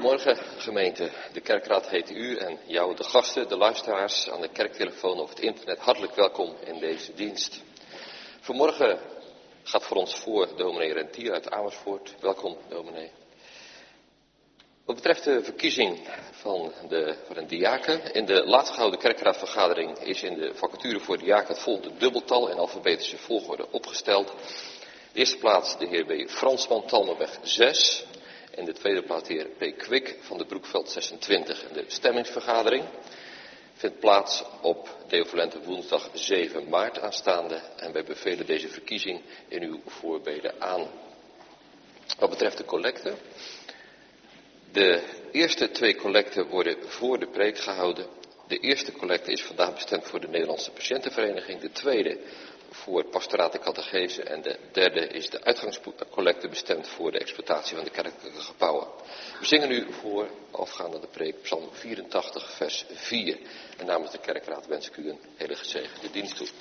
Goedemorgen gemeente. De kerkraad heet u en jou, de gasten, de luisteraars aan de kerktelefoon of het internet, hartelijk welkom in deze dienst. Vanmorgen gaat voor ons voor dominee Rentier uit Amersfoort. Welkom dominee. Wat betreft de verkiezing van een diaken, in de laatst gehouden kerkraadvergadering is in de vacature voor diaken het volgende dubbeltal in alfabetische volgorde opgesteld. De eerste plaats de heer B. Fransman, Talmenweg 6. En de tweede plaats de heer P. Kwik van de Broekveld 26. En de stemmingsvergadering vindt plaats op deovalente woensdag 7 maart aanstaande. En wij bevelen deze verkiezing in uw voorbeden aan. Wat betreft de collecte. De eerste 2 collecten worden voor de preek gehouden. De eerste collecte is vandaag bestemd voor de Nederlandse Patiëntenvereniging. De tweede voor pastoraat en catechese. En de derde is de uitgangscollecte bestemd voor de exploitatie van de kerkelijke gebouwen. We zingen nu voor, afgaande de preek, Psalm 84, vers 4. En namens de kerkraad wens ik u een hele gezegende dienst toe.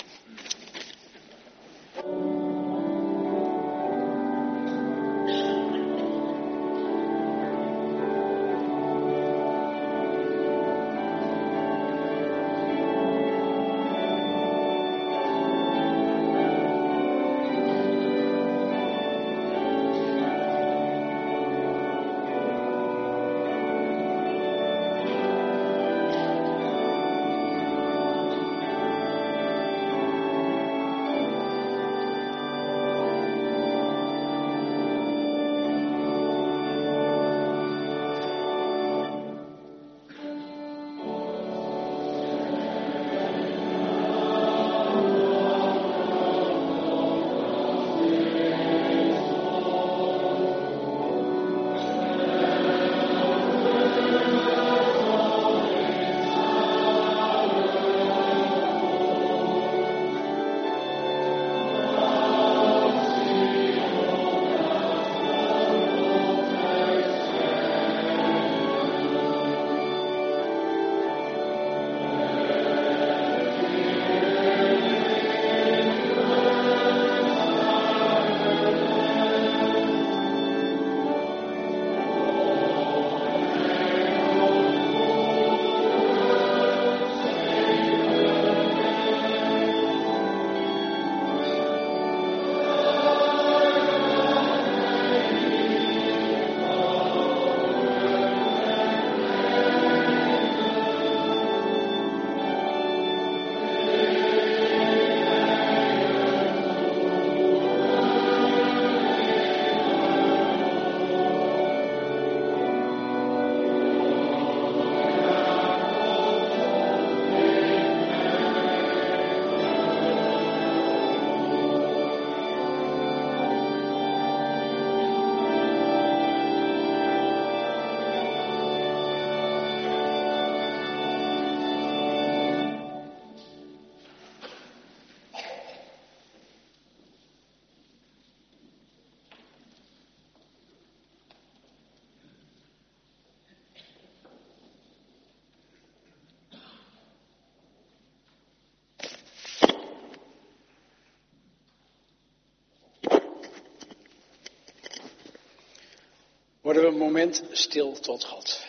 Worden we een moment stil tot God.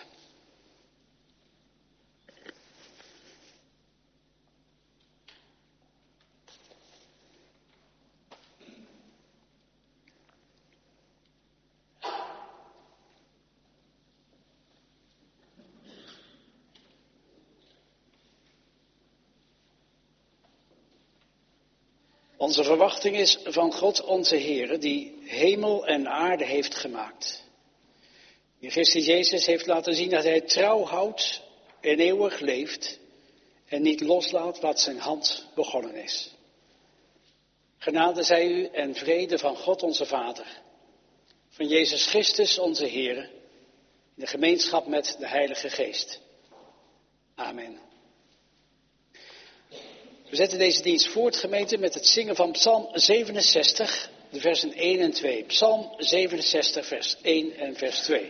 Onze verwachting is van God onze Heere, die hemel en aarde heeft gemaakt. Die Christus Jezus heeft laten zien dat hij trouw houdt en eeuwig leeft en niet loslaat wat zijn hand begonnen is. Genade zij u en vrede van God onze Vader, van Jezus Christus onze Heere, in de gemeenschap met de Heilige Geest. Amen. We zetten deze dienst voort, gemeente, met het zingen van Psalm 67, de versen 1 en 2. Psalm 67, vers 1 en vers 2.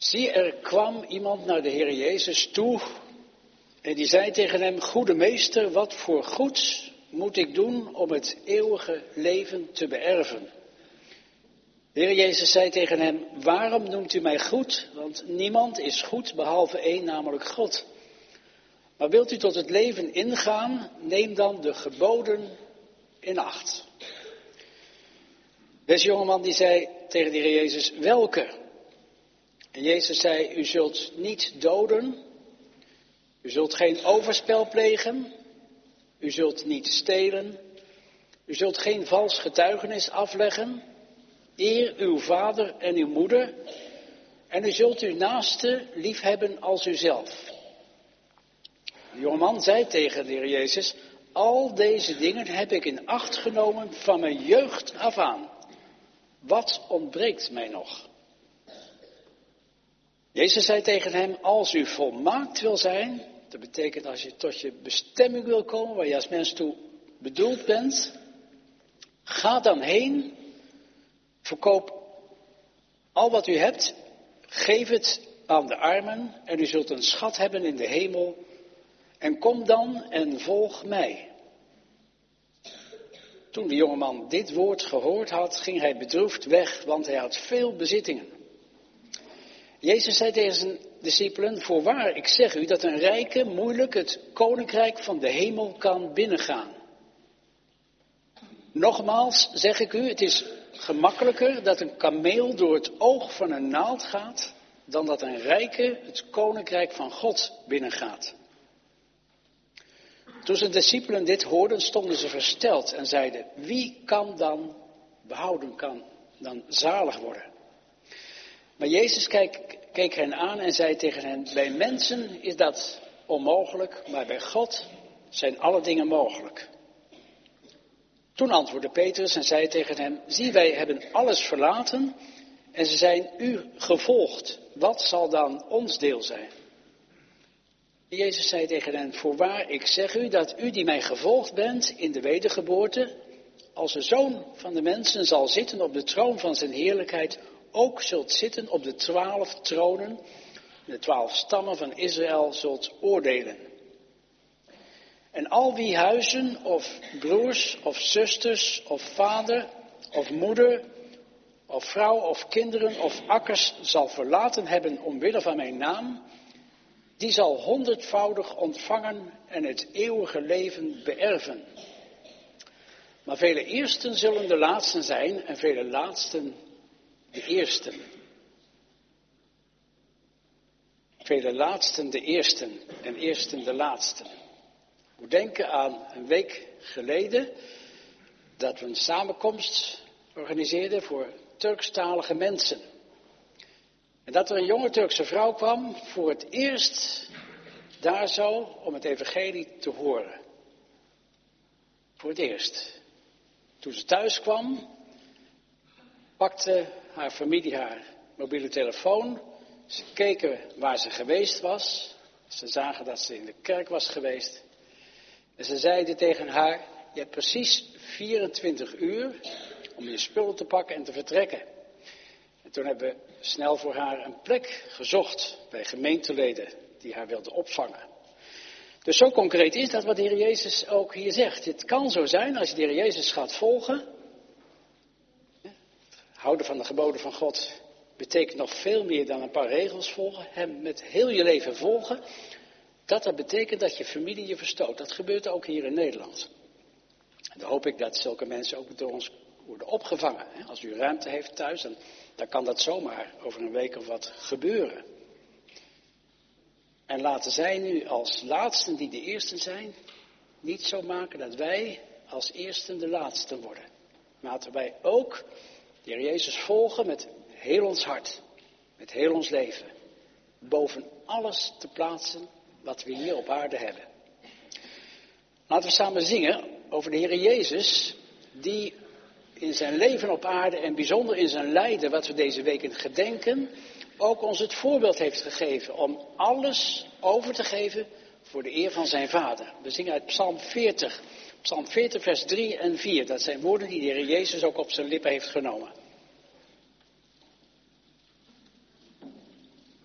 Zie, er kwam iemand naar de Heer Jezus toe en die zei tegen hem: Goede meester, wat voor goeds moet ik doen om het eeuwige leven te beërven? De Heer Jezus zei tegen hem: Waarom noemt u mij goed? Want niemand is goed behalve één, namelijk God. Maar wilt u tot het leven ingaan, neem dan de geboden in acht. Deze jongeman die zei tegen de Heer Jezus: Welke? En Jezus zei: U zult niet doden, u zult geen overspel plegen, u zult niet stelen, u zult geen vals getuigenis afleggen, eer uw vader en uw moeder, en u zult uw naaste liefhebben als uzelf. De jongeman zei tegen de Heer Jezus: Al deze dingen heb ik in acht genomen van mijn jeugd af aan. Wat ontbreekt mij nog? Jezus zei tegen hem: Als u volmaakt wil zijn, dat betekent als je tot je bestemming wil komen, waar je als mens toe bedoeld bent, ga dan heen, verkoop al wat u hebt, geef het aan de armen en u zult een schat hebben in de hemel en kom dan en volg mij. Toen de jongeman dit woord gehoord had, ging hij bedroefd weg, want hij had veel bezittingen. Jezus zei tegen zijn discipelen: Voorwaar, ik zeg u dat een rijke moeilijk het koninkrijk van de hemel kan binnengaan. Nogmaals zeg ik u, het is gemakkelijker dat een kameel door het oog van een naald gaat, dan dat een rijke het koninkrijk van God binnengaat. Toen zijn discipelen dit hoorden, stonden ze versteld en zeiden: Wie kan dan behouden, kan dan zalig worden? Maar Jezus keek hen aan en zei tegen hen: Bij mensen is dat onmogelijk, maar bij God zijn alle dingen mogelijk. Toen antwoordde Petrus en zei tegen hem: Zie, wij hebben alles verlaten en ze zijn u gevolgd. Wat zal dan ons deel zijn? Jezus zei tegen hen: Voorwaar, ik zeg u dat u die mij gevolgd bent in de wedergeboorte, als de Zoon van de mensen zal zitten op de troon van zijn heerlijkheid, ook zult zitten op de 12 tronen, de 12 stammen van Israël zult oordelen. En al wie huizen of broers of zusters of vader of moeder of vrouw of kinderen of akkers zal verlaten hebben omwille van mijn naam, die zal 100voudig ontvangen en het eeuwige leven beërven. Maar vele eersten zullen de laatsten zijn en vele laatsten de eersten. Vele laatsten de eersten en eersten de laatsten. Ik moet denken aan een week geleden dat we een samenkomst organiseerden voor Turkstalige mensen. En dat er een jonge Turkse vrouw kwam voor het eerst daar zo om het evangelie te horen. Voor het eerst. Toen ze thuis kwam, pakte haar familie haar mobiele telefoon. Ze keken waar ze geweest was. Ze zagen dat ze in de kerk was geweest. En ze zeiden tegen haar: Je hebt precies 24 uur om je spullen te pakken en te vertrekken. En toen hebben we snel voor haar een plek gezocht bij gemeenteleden die haar wilden opvangen. Dus zo concreet is dat wat de Heer Jezus ook hier zegt. Het kan zo zijn als je de Heer Jezus gaat volgen. Houden van de geboden van God betekent nog veel meer dan een paar regels volgen. Hem met heel je leven volgen. Dat betekent dat je familie je verstoot. Dat gebeurt ook hier in Nederland. En dan hoop ik dat zulke mensen ook door ons worden opgevangen. Als u ruimte heeft thuis, dan kan dat zomaar over een week of wat gebeuren. En laten zij nu als laatsten die de eersten zijn, niet zo maken dat wij als eersten de laatsten worden. Laten wij ook de Heer Jezus volgen met heel ons hart, met heel ons leven. Boven alles te plaatsen wat we hier op aarde hebben. Laten we samen zingen over de Heer Jezus, die in zijn leven op aarde en bijzonder in zijn lijden, wat we deze week in gedenken, ook ons het voorbeeld heeft gegeven om alles over te geven voor de eer van zijn Vader. We zingen uit Psalm 40. Psalm 40 vers 3 en 4. Dat zijn woorden die de Heer Jezus ook op zijn lippen heeft genomen.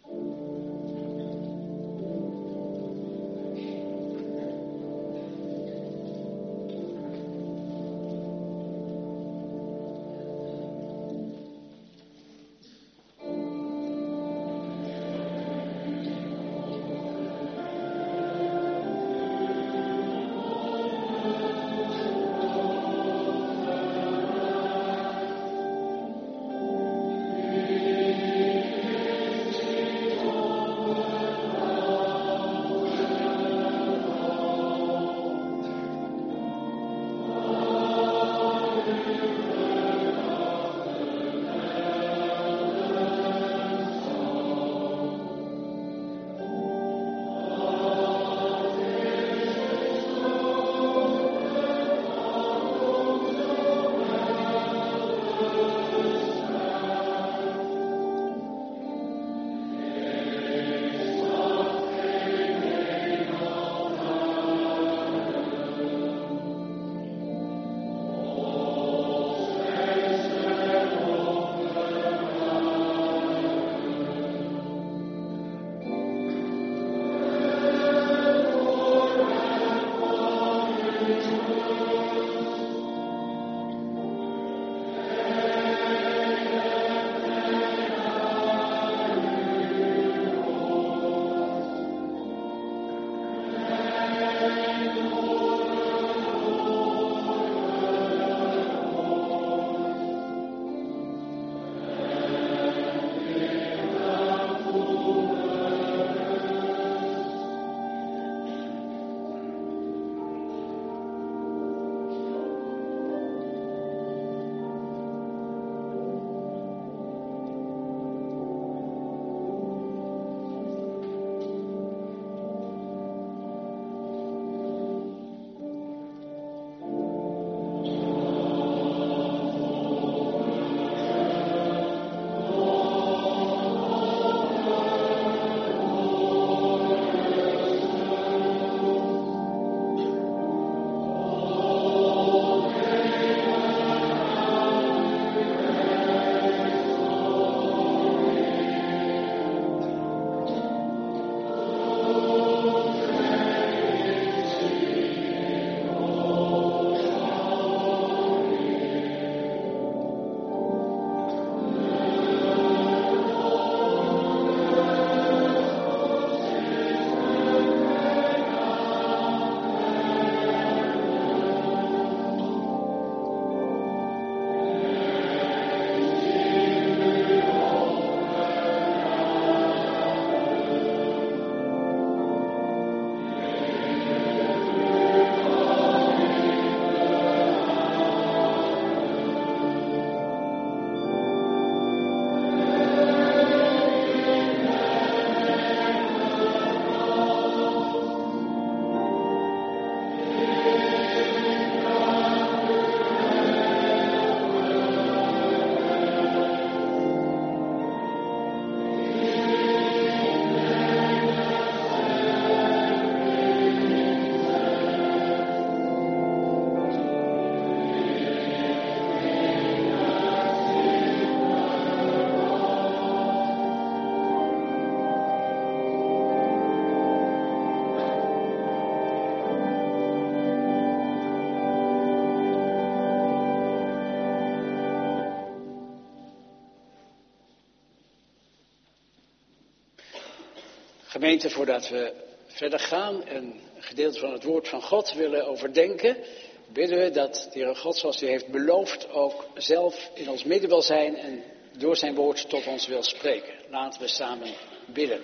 Gemeente, voordat we verder gaan en een gedeelte van het woord van God willen overdenken, bidden we dat de Heere God, zoals u heeft beloofd, ook zelf in ons midden wil zijn en door zijn woord tot ons wil spreken. Laten we samen bidden.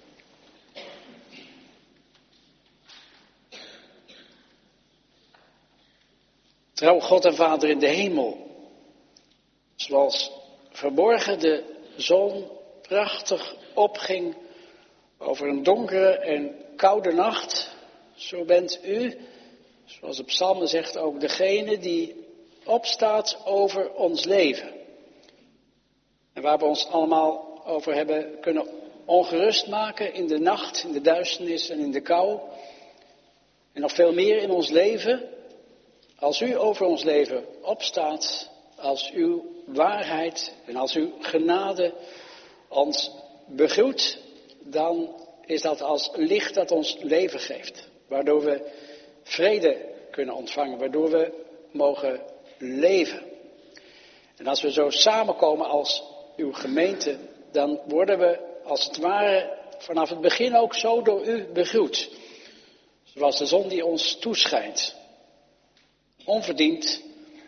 Trouw God en Vader in de hemel, zoals vanmorgen de zon prachtig opging over een donkere en koude nacht, zo bent u, zoals de psalm zegt, ook degene die opstaat over ons leven. En waar we ons allemaal over hebben kunnen ongerust maken in de nacht, in de duisternis en in de kou. En nog veel meer in ons leven. Als u over ons leven opstaat, als uw waarheid en als uw genade ons begroet, dan is dat als licht dat ons leven geeft. Waardoor we vrede kunnen ontvangen, waardoor we mogen leven. En als we zo samenkomen als uw gemeente, dan worden we als het ware vanaf het begin ook zo door u begroet. Zoals de zon die ons toeschijnt. Onverdiend.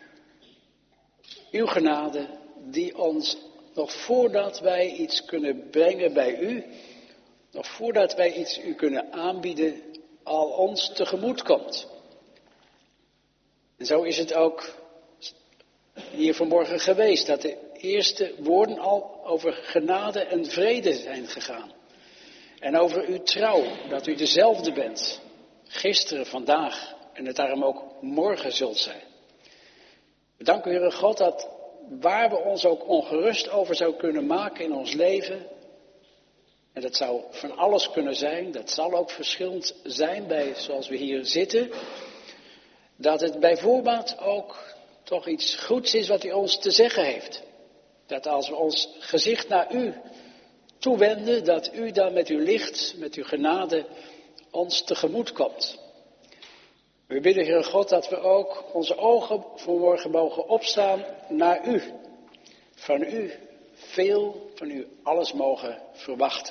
Uw genade die ons nog voordat wij iets kunnen brengen bij u, nog voordat wij iets u kunnen aanbieden, al ons tegemoet komt. En zo is het ook hier vanmorgen geweest, dat de eerste woorden al over genade en vrede zijn gegaan. En over uw trouw, dat u dezelfde bent, gisteren, vandaag en het daarom ook morgen zult zijn. We danken u, Heere God, dat waar we ons ook ongerust over zou kunnen maken in ons leven, en dat zou van alles kunnen zijn, dat zal ook verschillend zijn bij zoals we hier zitten, dat het bij voorbaat ook toch iets goeds is wat u ons te zeggen heeft. Dat als we ons gezicht naar u toewenden, dat u dan met uw licht, met uw genade ons tegemoet komt. We bidden, Heere God, dat we ook onze ogen vanmorgen mogen opstaan naar u. Van u veel, van u alles mogen verwachten.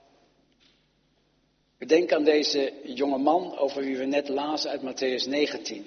We denken aan deze jonge man over wie we net lazen uit Mattheüs 19.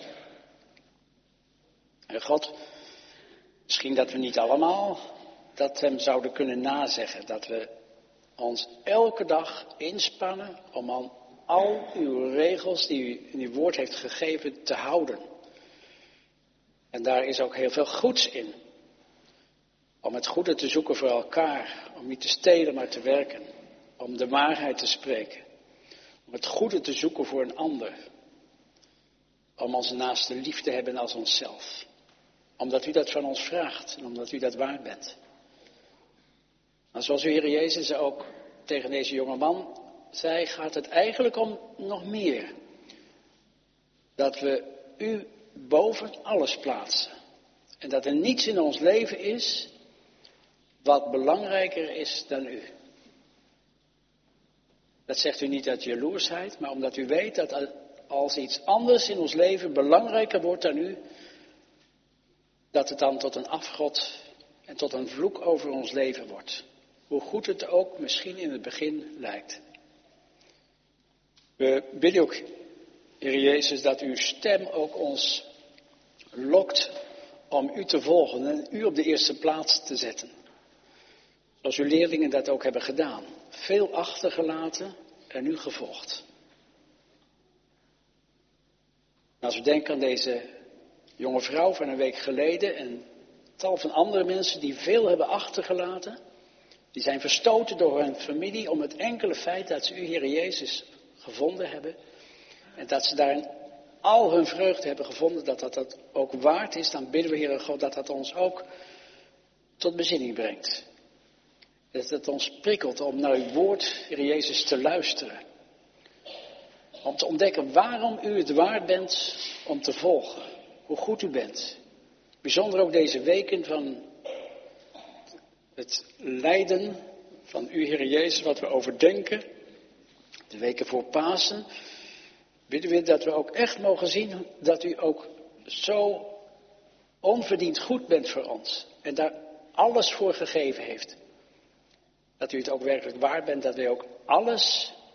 En God, misschien dat we niet allemaal dat hem zouden kunnen nazeggen. Dat we ons elke dag inspannen om aan al uw regels die u in uw woord heeft gegeven te houden. En daar is ook heel veel goeds in. Om het goede te zoeken voor elkaar. Om niet te stelen, maar te werken. Om de waarheid te spreken. Om het goede te zoeken voor een ander. Om onze naaste lief te hebben als onszelf. Omdat u dat van ons vraagt en omdat u dat waard bent. Maar zoals uw Heer Jezus ook tegen deze jonge man zei, gaat het eigenlijk om nog meer. Dat we u boven alles plaatsen. En dat er niets in ons leven is wat belangrijker is dan u. Dat zegt u niet uit jaloersheid, maar omdat u weet dat als iets anders in ons leven belangrijker wordt dan u, dat het dan tot een afgod en tot een vloek over ons leven wordt. Hoe goed het ook misschien in het begin lijkt. We bidden ook, Heer Jezus, dat uw stem ook ons lokt om u te volgen en u op de eerste plaats te zetten. Zoals uw leerlingen dat ook hebben gedaan. Veel achtergelaten en u gevolgd. En als we denken aan deze jonge vrouw van een week geleden en tal van andere mensen die veel hebben achtergelaten. Die zijn verstoten door hun familie om het enkele feit dat ze u, Heer Jezus, gevonden hebben. En dat ze daarin al hun vreugde hebben gevonden, dat ook waard is. Dan bidden we, Heere God, dat dat ons ook tot bezinning brengt. Dat het ons prikkelt om naar uw woord, Heer Jezus, te luisteren. Om te ontdekken waarom u het waard bent om te volgen. Hoe goed u bent. Bijzonder ook deze weken van het lijden van u, Heer Jezus, wat we overdenken. De weken voor Pasen. Bidden we dat we ook echt mogen zien dat u ook zo onverdiend goed bent voor ons. En daar alles voor gegeven heeft. Dat u het ook werkelijk waard bent, dat wij ook alles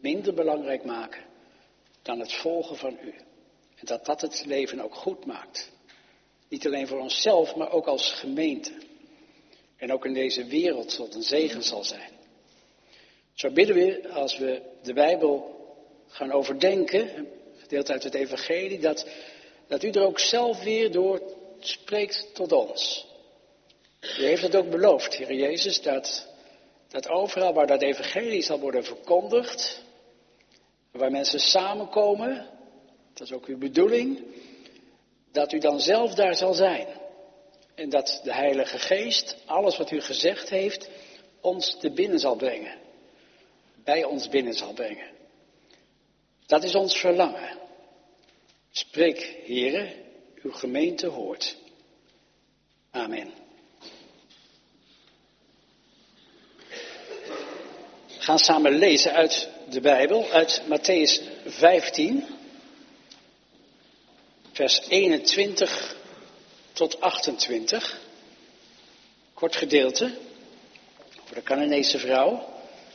minder belangrijk maken dan het volgen van u. En dat dat het leven ook goed maakt. Niet alleen voor onszelf, maar ook als gemeente. En ook in deze wereld tot een zegen zal zijn. Zo bidden we, als we de Bijbel gaan overdenken, gedeeld uit het evangelie, dat u er ook zelf weer door spreekt tot ons. U heeft het ook beloofd, Heer Jezus, dat overal waar dat evangelie zal worden verkondigd, waar mensen samenkomen, dat is ook uw bedoeling, dat u dan zelf daar zal zijn. En dat de Heilige Geest, alles wat u gezegd heeft, ons te binnen zal brengen. Bij ons binnen zal brengen. Dat is ons verlangen. Spreek, Heere, uw gemeente hoort. Amen. We gaan samen lezen uit de Bijbel, uit Mattheüs 15, vers 21 tot 28. Kort gedeelte over de Canaanese vrouw.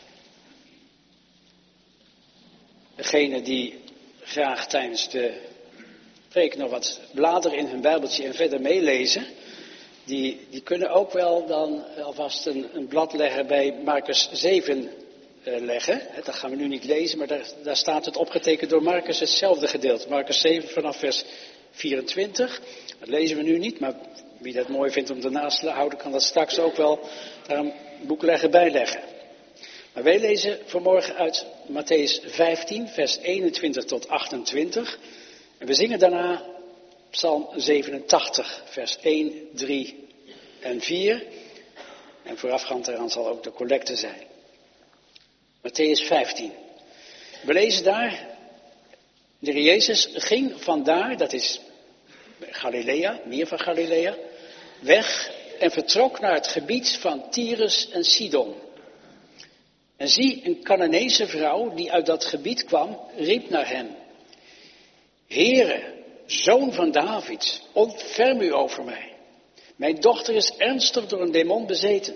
Degene die graag tijdens de preek nog wat bladeren in hun Bijbeltje en verder meelezen, die kunnen ook wel dan alvast een blad leggen bij Marcus 7 leggen. Dat gaan we nu niet lezen, maar daar staat het opgetekend door Marcus hetzelfde gedeelte. Marcus 7 vanaf vers 24. Dat lezen we nu niet, maar wie dat mooi vindt om ernaast te houden, kan dat straks ook wel daar een boek bijleggen. Maar wij lezen vanmorgen uit Mattheüs 15, vers 21 tot 28. En we zingen daarna Psalm 87, vers 1, 3 en 4. En voorafgaand daaraan zal ook de collecte zijn. Mattheüs 15. We lezen daar, de Heer Jezus ging vandaar, dat is Galilea, meer van Galilea, weg en vertrok naar het gebied van Tyrus en Sidon. En zie, een Canaanese vrouw die uit dat gebied kwam, riep naar hem: Heere, zoon van David, ontferm u over mij. Mijn dochter is ernstig door een demon bezeten.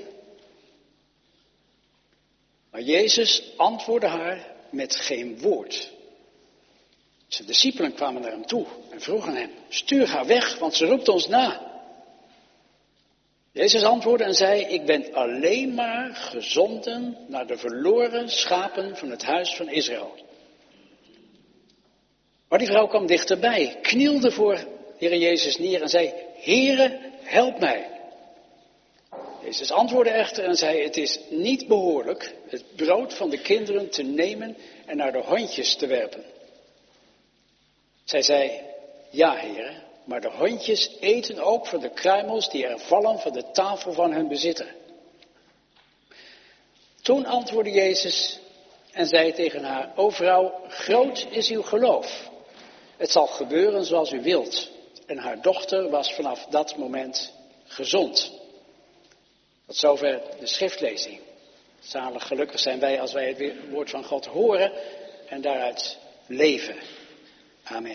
Maar Jezus antwoordde haar met geen woord. Zijn discipelen kwamen naar hem toe en vroegen hem: stuur haar weg, want ze roept ons na. Jezus antwoordde en zei: ik ben alleen maar gezonden naar de verloren schapen van het huis van Israël. Maar die vrouw kwam dichterbij, knielde voor Heere Jezus neer en zei: Heere, help mij. Jezus antwoordde echter en zei: het is niet behoorlijk het brood van de kinderen te nemen en naar de hondjes te werpen. Zij zei: ja, Heere, maar de hondjes eten ook van de kruimels die er vallen van de tafel van hun bezitter. Toen antwoordde Jezus en zei tegen haar: o vrouw, groot is uw geloof. Het zal gebeuren zoals u wilt. En haar dochter was vanaf dat moment gezond. Tot zover de schriftlezing. Zalig, gelukkig zijn wij als wij het woord van God horen en daaruit leven. Amen.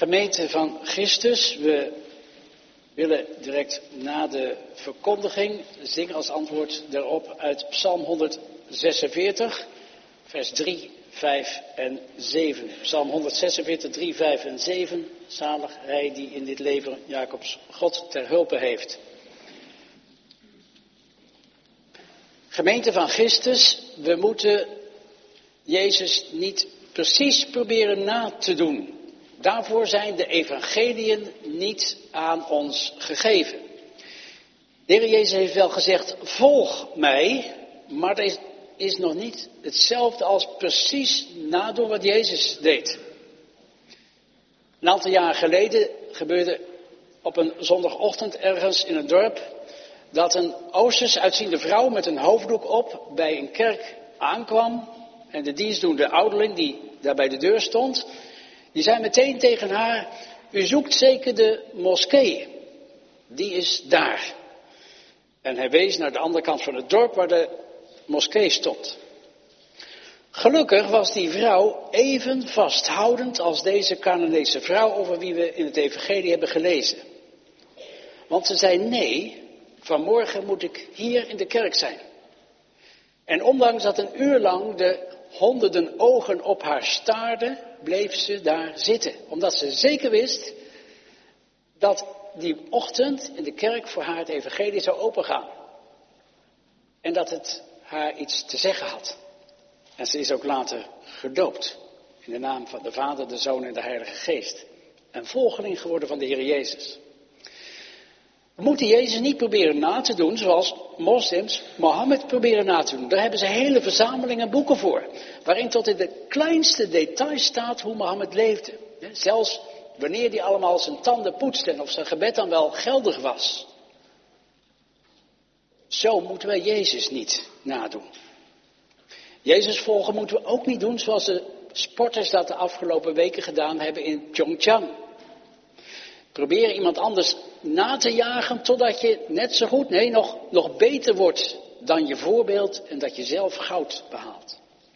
Gemeente van Christus, we willen direct na de verkondiging zingen als antwoord daarop uit Psalm 146, vers 3, 5 en 7. Psalm 146, 3, 5 en 7. Zalig hij die in dit leven Jacobs God ter hulpe heeft. Gemeente van Christus, we moeten Jezus niet precies proberen na te doen. Daarvoor zijn de evangeliën niet aan ons gegeven. De Heer Jezus heeft wel gezegd, volg mij, maar dat is nog niet hetzelfde als precies nadoen wat Jezus deed. Een aantal jaren geleden gebeurde op een zondagochtend ergens in een dorp dat een Oosters uitziende vrouw met een hoofddoek op bij een kerk aankwam. En de dienstdoende ouderling die daar bij de deur stond, die zei meteen tegen haar, u zoekt zeker de moskee, die is daar. En hij wees naar de andere kant van het dorp waar de moskee stond. Gelukkig was die vrouw even vasthoudend als deze Canaanese vrouw over wie we in het evangelie hebben gelezen. Want ze zei, nee, vanmorgen moet ik hier in de kerk zijn. En ondanks dat een uur lang de honderden ogen op haar staarden, bleef ze daar zitten. Omdat ze zeker wist dat die ochtend in de kerk voor haar het evangelie zou opengaan. En dat het haar iets te zeggen had. En ze is ook later gedoopt. In de naam van de Vader, de Zoon en de Heilige Geest. En volgeling geworden van de Heer Jezus. We moeten Jezus niet proberen na te doen zoals moslims Mohammed proberen na te doen. Daar hebben ze hele verzamelingen boeken voor. Waarin tot in de kleinste details staat hoe Mohammed leefde. Zelfs wanneer hij allemaal zijn tanden poetste en of zijn gebed dan wel geldig was. Zo moeten wij Jezus niet nadoen. Jezus volgen moeten we ook niet doen zoals de sporters dat de afgelopen weken gedaan hebben in Pyeongchang. Probeer iemand anders na te jagen totdat je net zo goed, nee, nog beter wordt dan je voorbeeld en dat je zelf goud behaalt.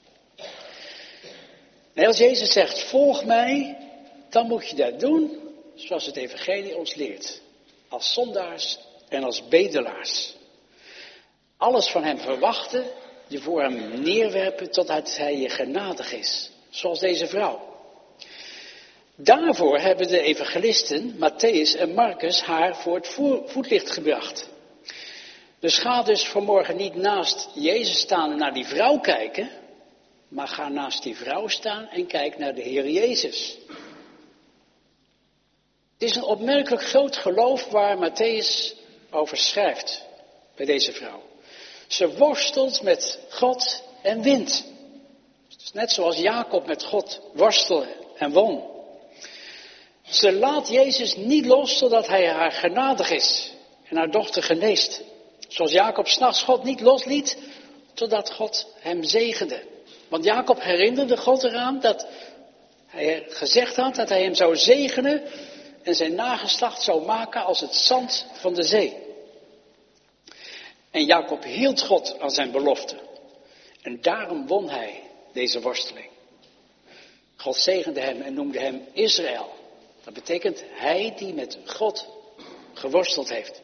En als Jezus zegt, volg mij, dan moet je dat doen zoals het evangelie ons leert. Als zondaars en als bedelaars. Alles van hem verwachten, je voor hem neerwerpen totdat hij je genadig is. Zoals deze vrouw. Daarvoor hebben de evangelisten, Matthäus en Marcus, haar voor het voetlicht gebracht. Dus ga dus vanmorgen niet naast Jezus staan en naar die vrouw kijken, maar ga naast die vrouw staan en kijk naar de Heer Jezus. Het is een opmerkelijk groot geloof waar Matthäus over schrijft bij deze vrouw. Ze worstelt met God en wint. Dus net zoals Jacob met God worstelde en won. Ze laat Jezus niet los totdat hij haar genadig is en haar dochter geneest. Zoals Jacob 's nachts God niet losliet totdat God hem zegende. Want Jacob herinnerde God eraan dat hij gezegd had dat hij hem zou zegenen en zijn nageslacht zou maken als het zand van de zee. En Jacob hield God aan zijn belofte. En daarom won hij deze worsteling. God zegende hem en noemde hem Israël. Dat betekent hij die met God geworsteld heeft.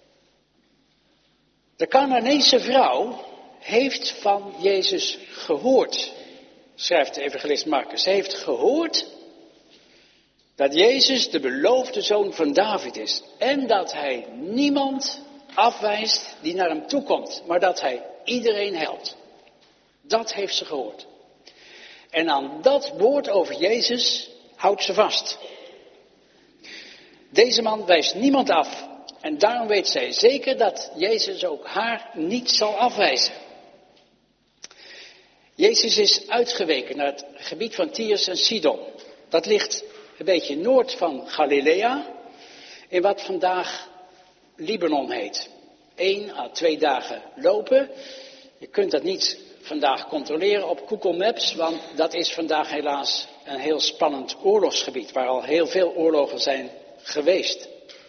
De Canaanese vrouw heeft van Jezus gehoord, schrijft de evangelist Marcus. Ze heeft gehoord dat Jezus de beloofde zoon van David is. En dat hij niemand afwijst die naar hem toe komt, maar dat hij iedereen helpt. Dat heeft ze gehoord. En aan dat woord over Jezus houdt ze vast. Deze man wijst niemand af. En daarom weet zij zeker dat Jezus ook haar niet zal afwijzen. Jezus is uitgeweken naar het gebied van Tyrus en Sidon. Dat ligt een beetje noord van Galilea, in wat vandaag Libanon heet. 1 à 2 dagen lopen. Je kunt dat niet vandaag controleren op Google Maps, want dat is vandaag helaas een heel spannend oorlogsgebied, waar al heel veel oorlogen zijn geweest.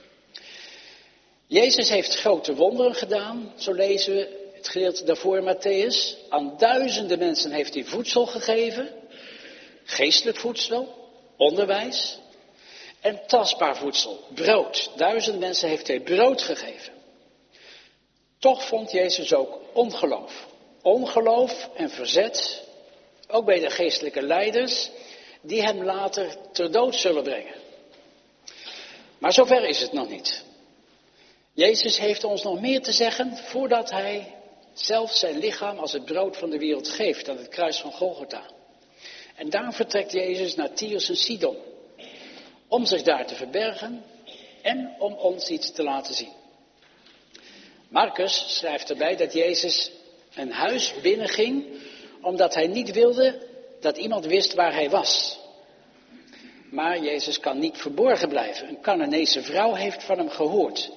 Jezus heeft grote wonderen gedaan, zo lezen we het gedeelte daarvoor Matthäus. Aan duizenden mensen heeft hij voedsel gegeven, geestelijk voedsel, onderwijs. En tastbaar voedsel, brood. 1000 mensen heeft hij brood gegeven. Toch vond Jezus ook ongeloof. Ongeloof en verzet, ook bij de geestelijke leiders, die hem later ter dood zullen brengen. Maar zover is het nog niet. Jezus heeft ons nog meer te zeggen voordat hij zelf zijn lichaam als het brood van de wereld geeft aan het kruis van Golgotha. En daar vertrekt Jezus naar Tyrus en Sidon, om zich daar te verbergen en om ons iets te laten zien. Marcus schrijft erbij dat Jezus een huis binnenging, omdat hij niet wilde dat iemand wist waar hij was. Maar Jezus kan niet verborgen blijven. Een Canaanese vrouw heeft van hem gehoord.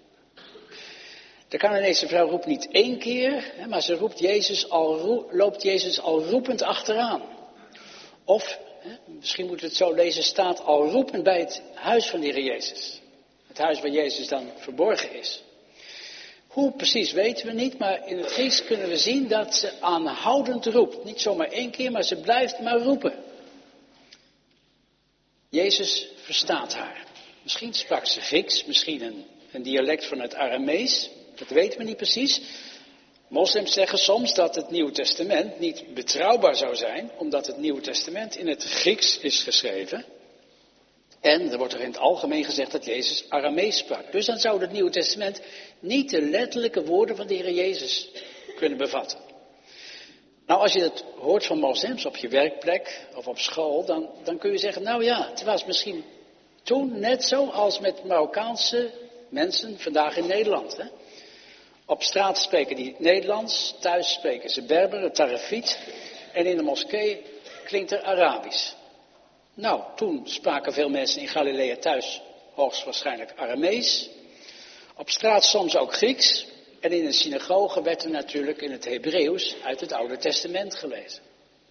De Canaanese vrouw roept niet 1 keer, maar ze loopt Jezus al roepend achteraan. Of, misschien moet het zo lezen, staat al roepend bij het huis van de Heer Jezus. Het huis waar Jezus dan verborgen is. Hoe precies weten we niet, maar in het Grieks kunnen we zien dat ze aanhoudend roept. Niet zomaar 1 keer, maar ze blijft maar roepen. Jezus verstaat haar. Misschien sprak ze Grieks, misschien een dialect van het Aramees. Dat weten we niet precies. Moslims zeggen soms dat het Nieuwe Testament niet betrouwbaar zou zijn, omdat het Nieuwe Testament in het Grieks is geschreven. En er wordt er in het algemeen gezegd dat Jezus Aramees sprak. Dus dan zou het Nieuwe Testament niet de letterlijke woorden van de Heer Jezus kunnen bevatten. Nou, als je het hoort van moslims op je werkplek of op school, dan kun je zeggen, nou ja, het was misschien toen net zo als met Marokkaanse mensen vandaag in Nederland. Hè? Op straat spreken die Nederlands, thuis spreken ze Berber, het Tarafiet, en in de moskee klinkt er Arabisch. Nou, toen spraken veel mensen in Galilea thuis hoogstwaarschijnlijk Aramees. Op straat soms ook Grieks. En in een synagoge werd er natuurlijk in het Hebreeuws uit het Oude Testament gelezen.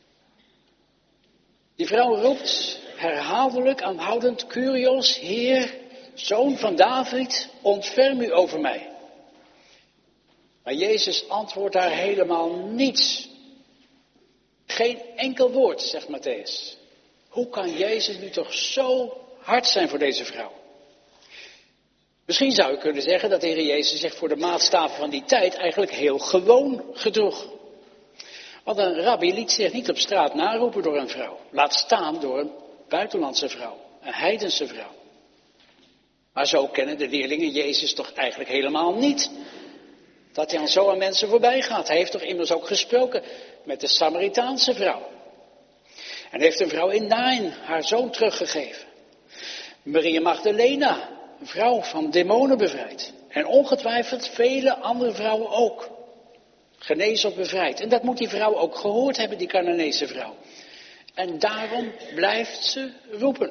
Die vrouw roept herhaaldelijk, aanhoudend, Kyrios, Heer, Zoon van David, ontferm u over mij. Maar Jezus antwoordt haar helemaal niets. Geen enkel woord, zegt Matthäus. Hoe kan Jezus nu toch zo hard zijn voor deze vrouw? Misschien zou je kunnen zeggen dat de Heer Jezus zich voor de maatstaven van die tijd eigenlijk heel gewoon gedroeg. Want een rabbi liet zich niet op straat naroepen door een vrouw. Laat staan door een buitenlandse vrouw, een heidense vrouw. Maar zo kennen de leerlingen Jezus toch eigenlijk helemaal niet. Dat hij zo aan mensen voorbij gaat. Hij heeft toch immers ook gesproken met de Samaritaanse vrouw. En heeft een vrouw in Nain haar zoon teruggegeven. Maria Magdalena, een vrouw van demonen bevrijd. En ongetwijfeld vele andere vrouwen ook. Genezen of bevrijd. En dat moet die vrouw ook gehoord hebben, die Canaanese vrouw. En daarom blijft ze roepen.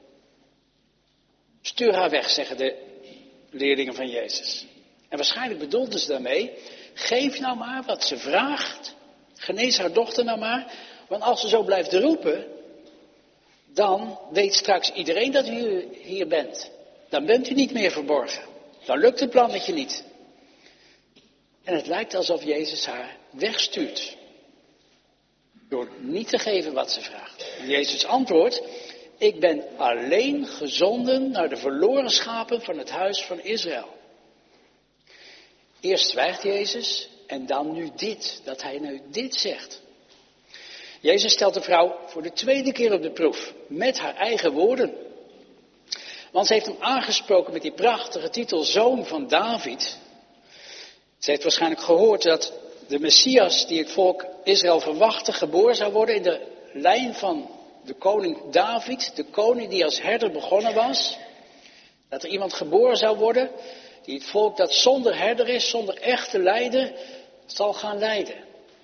Stuur haar weg, zeggen de leerlingen van Jezus. En waarschijnlijk bedoelden ze daarmee, geef nou maar wat ze vraagt. Genees haar dochter nou maar. Want als ze zo blijft roepen, dan weet straks iedereen dat u hier bent. Dan bent u niet meer verborgen. Dan lukt het plannetje niet. En het lijkt alsof Jezus haar wegstuurt. Door niet te geven wat ze vraagt. En Jezus antwoordt, ik ben alleen gezonden naar de verloren schapen van het huis van Israël. Eerst zwijgt Jezus en dan nu dit, dat hij nu dit zegt. Jezus stelt de vrouw voor de 2e keer op de proef, met haar eigen woorden. Want ze heeft hem aangesproken met die prachtige titel Zoon van David. Ze heeft waarschijnlijk gehoord dat de Messias die het volk Israël verwachtte geboren zou worden in de lijn van de koning David, de koning die als herder begonnen was. Dat er iemand geboren zou worden die het volk dat zonder herder is, zonder echte leider, zal gaan leiden.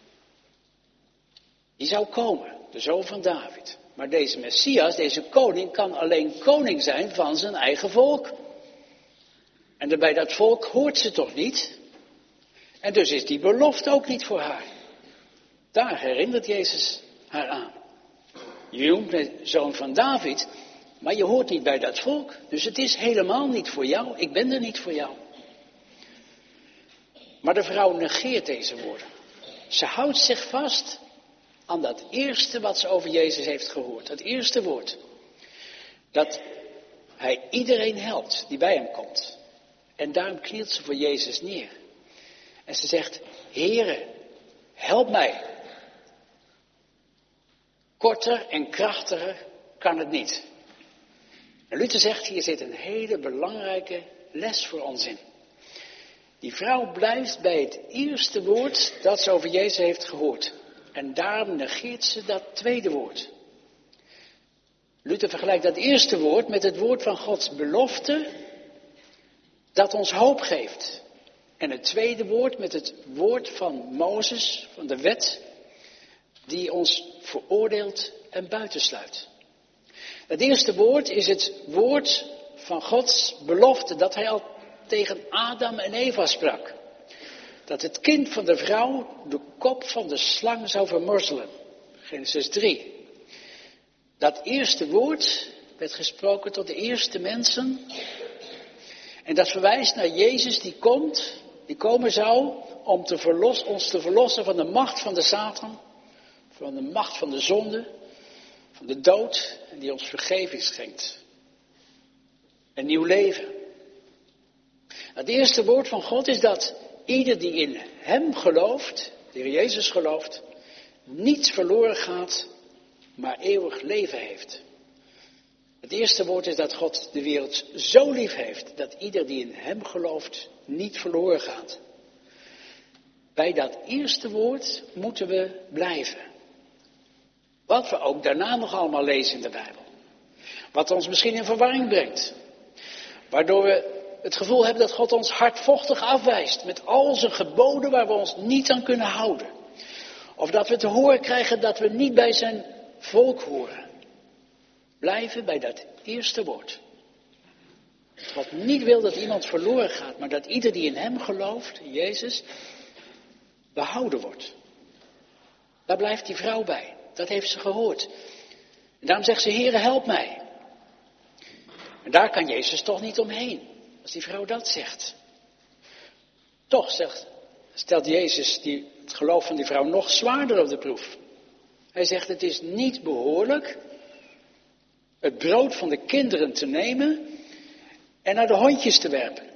Die zou komen, de zoon van David. Maar deze Messias, deze koning, kan alleen koning zijn van zijn eigen volk. En bij dat volk hoort ze toch niet? En dus is die belofte ook niet voor haar. Daar herinnert Jezus haar aan. Je noemt me zoon van David, maar je hoort niet bij dat volk. Dus het is helemaal niet voor jou. Ik ben er niet voor jou. Maar de vrouw negeert deze woorden. Ze houdt zich vast aan dat eerste wat ze over Jezus heeft gehoord. Dat eerste woord. Dat hij iedereen helpt die bij hem komt. En daarom knielt ze voor Jezus neer. En ze zegt, Heere, help mij. Korter en krachtiger kan het niet. En Luther zegt, hier zit een hele belangrijke les voor ons in. Die vrouw blijft bij het eerste woord dat ze over Jezus heeft gehoord. En daarom negeert ze dat tweede woord. Luther vergelijkt dat eerste woord met het woord van Gods belofte dat ons hoop geeft. En het tweede woord met het woord van Mozes, van de wet, die ons veroordeelt en buitensluit. Het eerste woord is het woord van Gods belofte dat hij al tegen Adam en Eva sprak. Dat het kind van de vrouw de kop van de slang zou vermorzelen. Genesis 3. Dat eerste woord werd gesproken tot de eerste mensen. En dat verwijst naar Jezus die komen zou om ons te verlossen van de macht van de Satan. Van de macht van de zonde, van de dood. En die ons vergeving schenkt. Een nieuw leven. Het eerste woord van God is dat ieder die in hem gelooft, de Heer Jezus gelooft, niets verloren gaat, maar eeuwig leven heeft. Het eerste woord is dat God de wereld zo lief heeft, dat ieder die in hem gelooft, niet verloren gaat. Bij dat eerste woord moeten we blijven. Wat we ook daarna nog allemaal lezen in de Bijbel. Wat ons misschien in verwarring brengt. Waardoor we het gevoel hebben dat God ons hardvochtig afwijst met al zijn geboden waar we ons niet aan kunnen houden. Of dat we te horen krijgen dat we niet bij zijn volk horen. Blijven bij dat eerste woord. Dat God niet wil dat iemand verloren gaat, maar dat ieder die in hem gelooft, in Jezus, behouden wordt. Daar blijft die vrouw bij. Dat heeft ze gehoord. En daarom zegt ze, Heere, help mij. En daar kan Jezus toch niet omheen, als die vrouw dat zegt. Toch stelt Jezus het geloof van die vrouw nog zwaarder op de proef. Hij zegt, het is niet behoorlijk het brood van de kinderen te nemen en naar de hondjes te werpen.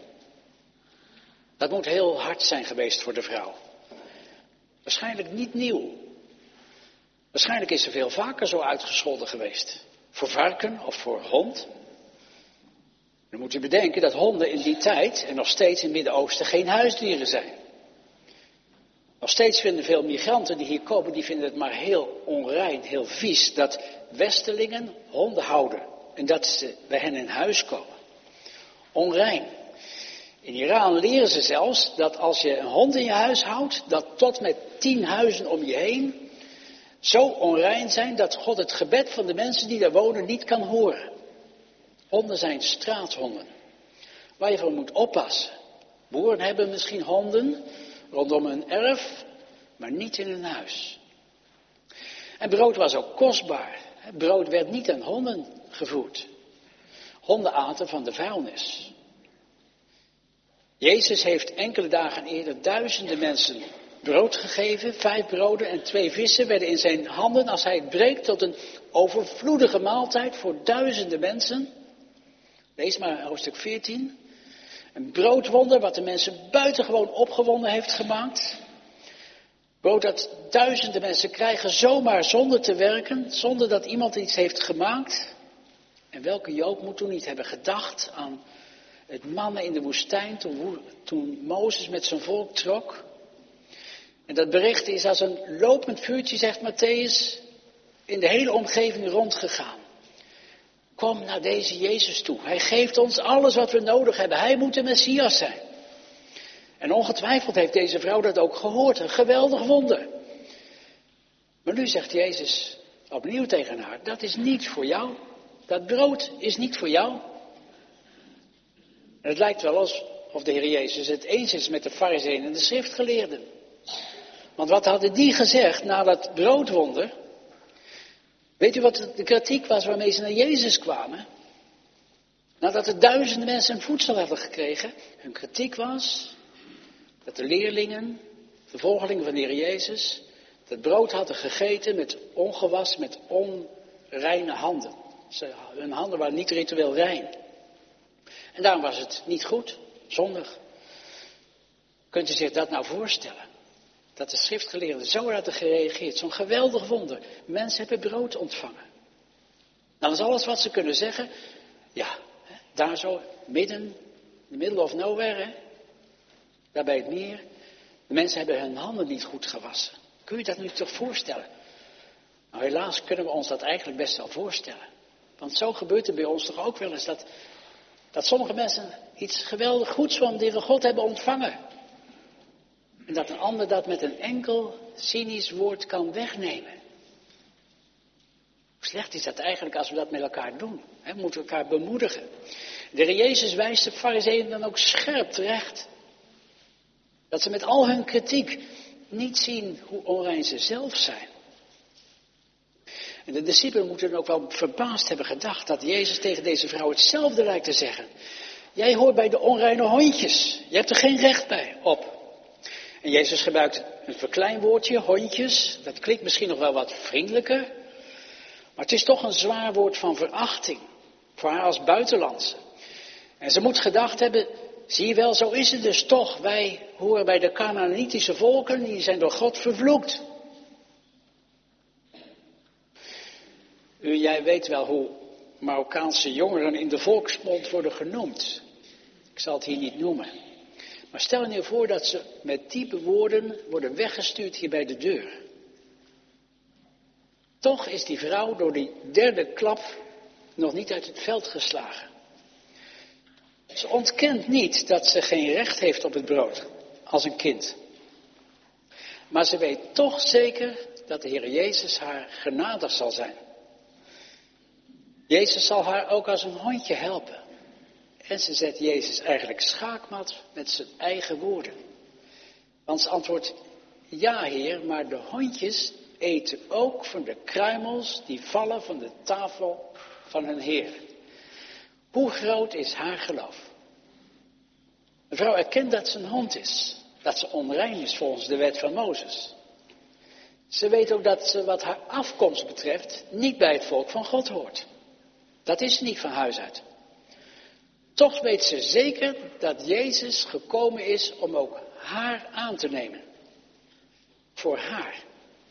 Dat moet heel hard zijn geweest voor de vrouw. Waarschijnlijk niet nieuw. Waarschijnlijk is ze veel vaker zo uitgescholden geweest. Voor varken of voor hond. Dan moet u bedenken dat honden in die tijd en nog steeds in het Midden-Oosten geen huisdieren zijn. Nog steeds vinden veel migranten die hier komen, die vinden het maar heel onrein, heel vies, dat Westelingen honden houden. En dat ze bij hen in huis komen. Onrein. In Iran leren ze zelfs dat als je een hond in je huis houdt, dat tot met 10 huizen om je heen zo onrein zijn dat God het gebed van de mensen die daar wonen niet kan horen. Honden zijn straathonden, waar je voor moet oppassen. Boeren hebben misschien honden rondom hun erf, maar niet in hun huis. En brood was ook kostbaar. Brood werd niet aan honden gevoerd. Honden aten van de vuilnis. Jezus heeft enkele dagen eerder duizenden mensen brood gegeven. 5 broden en 2 vissen werden in zijn handen als hij het breekt tot een overvloedige maaltijd voor duizenden mensen. Lees maar hoofdstuk 14. Een broodwonder wat de mensen buitengewoon opgewonden heeft gemaakt. Brood dat duizenden mensen krijgen zomaar zonder te werken, zonder dat iemand iets heeft gemaakt. En welke Jood moet toen niet hebben gedacht aan het mannen in de woestijn toen Mozes met zijn volk trok. En dat bericht is als een lopend vuurtje, zegt Matthäus, in de hele omgeving rondgegaan. Kom naar deze Jezus toe. Hij geeft ons alles wat we nodig hebben. Hij moet de Messias zijn. En ongetwijfeld heeft deze vrouw dat ook gehoord. Een geweldig wonder. Maar nu zegt Jezus opnieuw tegen haar, dat is niet voor jou. Dat brood is niet voor jou. En het lijkt wel alsof de Heer Jezus het eens is met de Farizeeën en de schriftgeleerden. Want wat hadden die gezegd na dat broodwonder? Weet u wat de kritiek was waarmee ze naar Jezus kwamen? Nadat er duizenden mensen voedsel hadden gekregen. Hun kritiek was dat de leerlingen, de volgelingen van de Heer Jezus, dat brood hadden gegeten met ongewas, met onreine handen. Hun handen waren niet ritueel rein. En daarom was het niet goed, zondig. Kunt u zich dat nou voorstellen? Dat de schriftgeleerden zo hadden gereageerd. Zo'n geweldig wonder. Mensen hebben brood ontvangen. Dan is alles wat ze kunnen zeggen. Ja, daar zo midden, in the middle of nowhere. Hè? Daar bij het meer. De mensen hebben hun handen niet goed gewassen. Kun je dat nu toch voorstellen? Nou, helaas kunnen we ons dat eigenlijk best wel voorstellen. Want zo gebeurt er bij ons toch ook wel eens dat sommige mensen iets geweldig goeds van de Heere God hebben ontvangen. En dat een ander dat met een enkel cynisch woord kan wegnemen. Hoe slecht is dat eigenlijk als we dat met elkaar doen? We moeten elkaar bemoedigen. De Heer Jezus wijst de Farizeeën dan ook scherp terecht. Dat ze met al hun kritiek niet zien hoe onrein ze zelf zijn. En de discipelen moeten dan ook wel verbaasd hebben gedacht dat Jezus tegen deze vrouw hetzelfde lijkt te zeggen. Jij hoort bij de onreine hondjes. Je hebt er geen recht bij op. En Jezus gebruikt een verkleinwoordje, hondjes. Dat klinkt misschien nog wel wat vriendelijker. Maar het is toch een zwaar woord van verachting. Voor haar als buitenlandse. En ze moet gedacht hebben, zie je wel, zo is het dus toch. Wij horen bij de Kanaanitische volken, die zijn door God vervloekt. Jij weet wel hoe Marokkaanse jongeren in de volksmond worden genoemd. Ik zal het hier niet noemen. Maar stel je voor dat ze met diepe woorden worden weggestuurd hier bij de deur. Toch is die vrouw door die derde klap nog niet uit het veld geslagen. Ze ontkent niet dat ze geen recht heeft op het brood, als een kind. Maar ze weet toch zeker dat de Heer Jezus haar genadig zal zijn. Jezus zal haar ook als een hondje helpen. En ze zet Jezus eigenlijk schaakmat met zijn eigen woorden. Want ze antwoordt, ja Heer, maar de hondjes eten ook van de kruimels die vallen van de tafel van hun Heer. Hoe groot is haar geloof? De vrouw erkent dat ze een hond is. Dat ze onrein is volgens de wet van Mozes. Ze weet ook dat ze wat haar afkomst betreft niet bij het volk van God hoort. Dat is ze niet van huis uit. Toch weet ze zeker dat Jezus gekomen is om ook haar aan te nemen. Voor haar.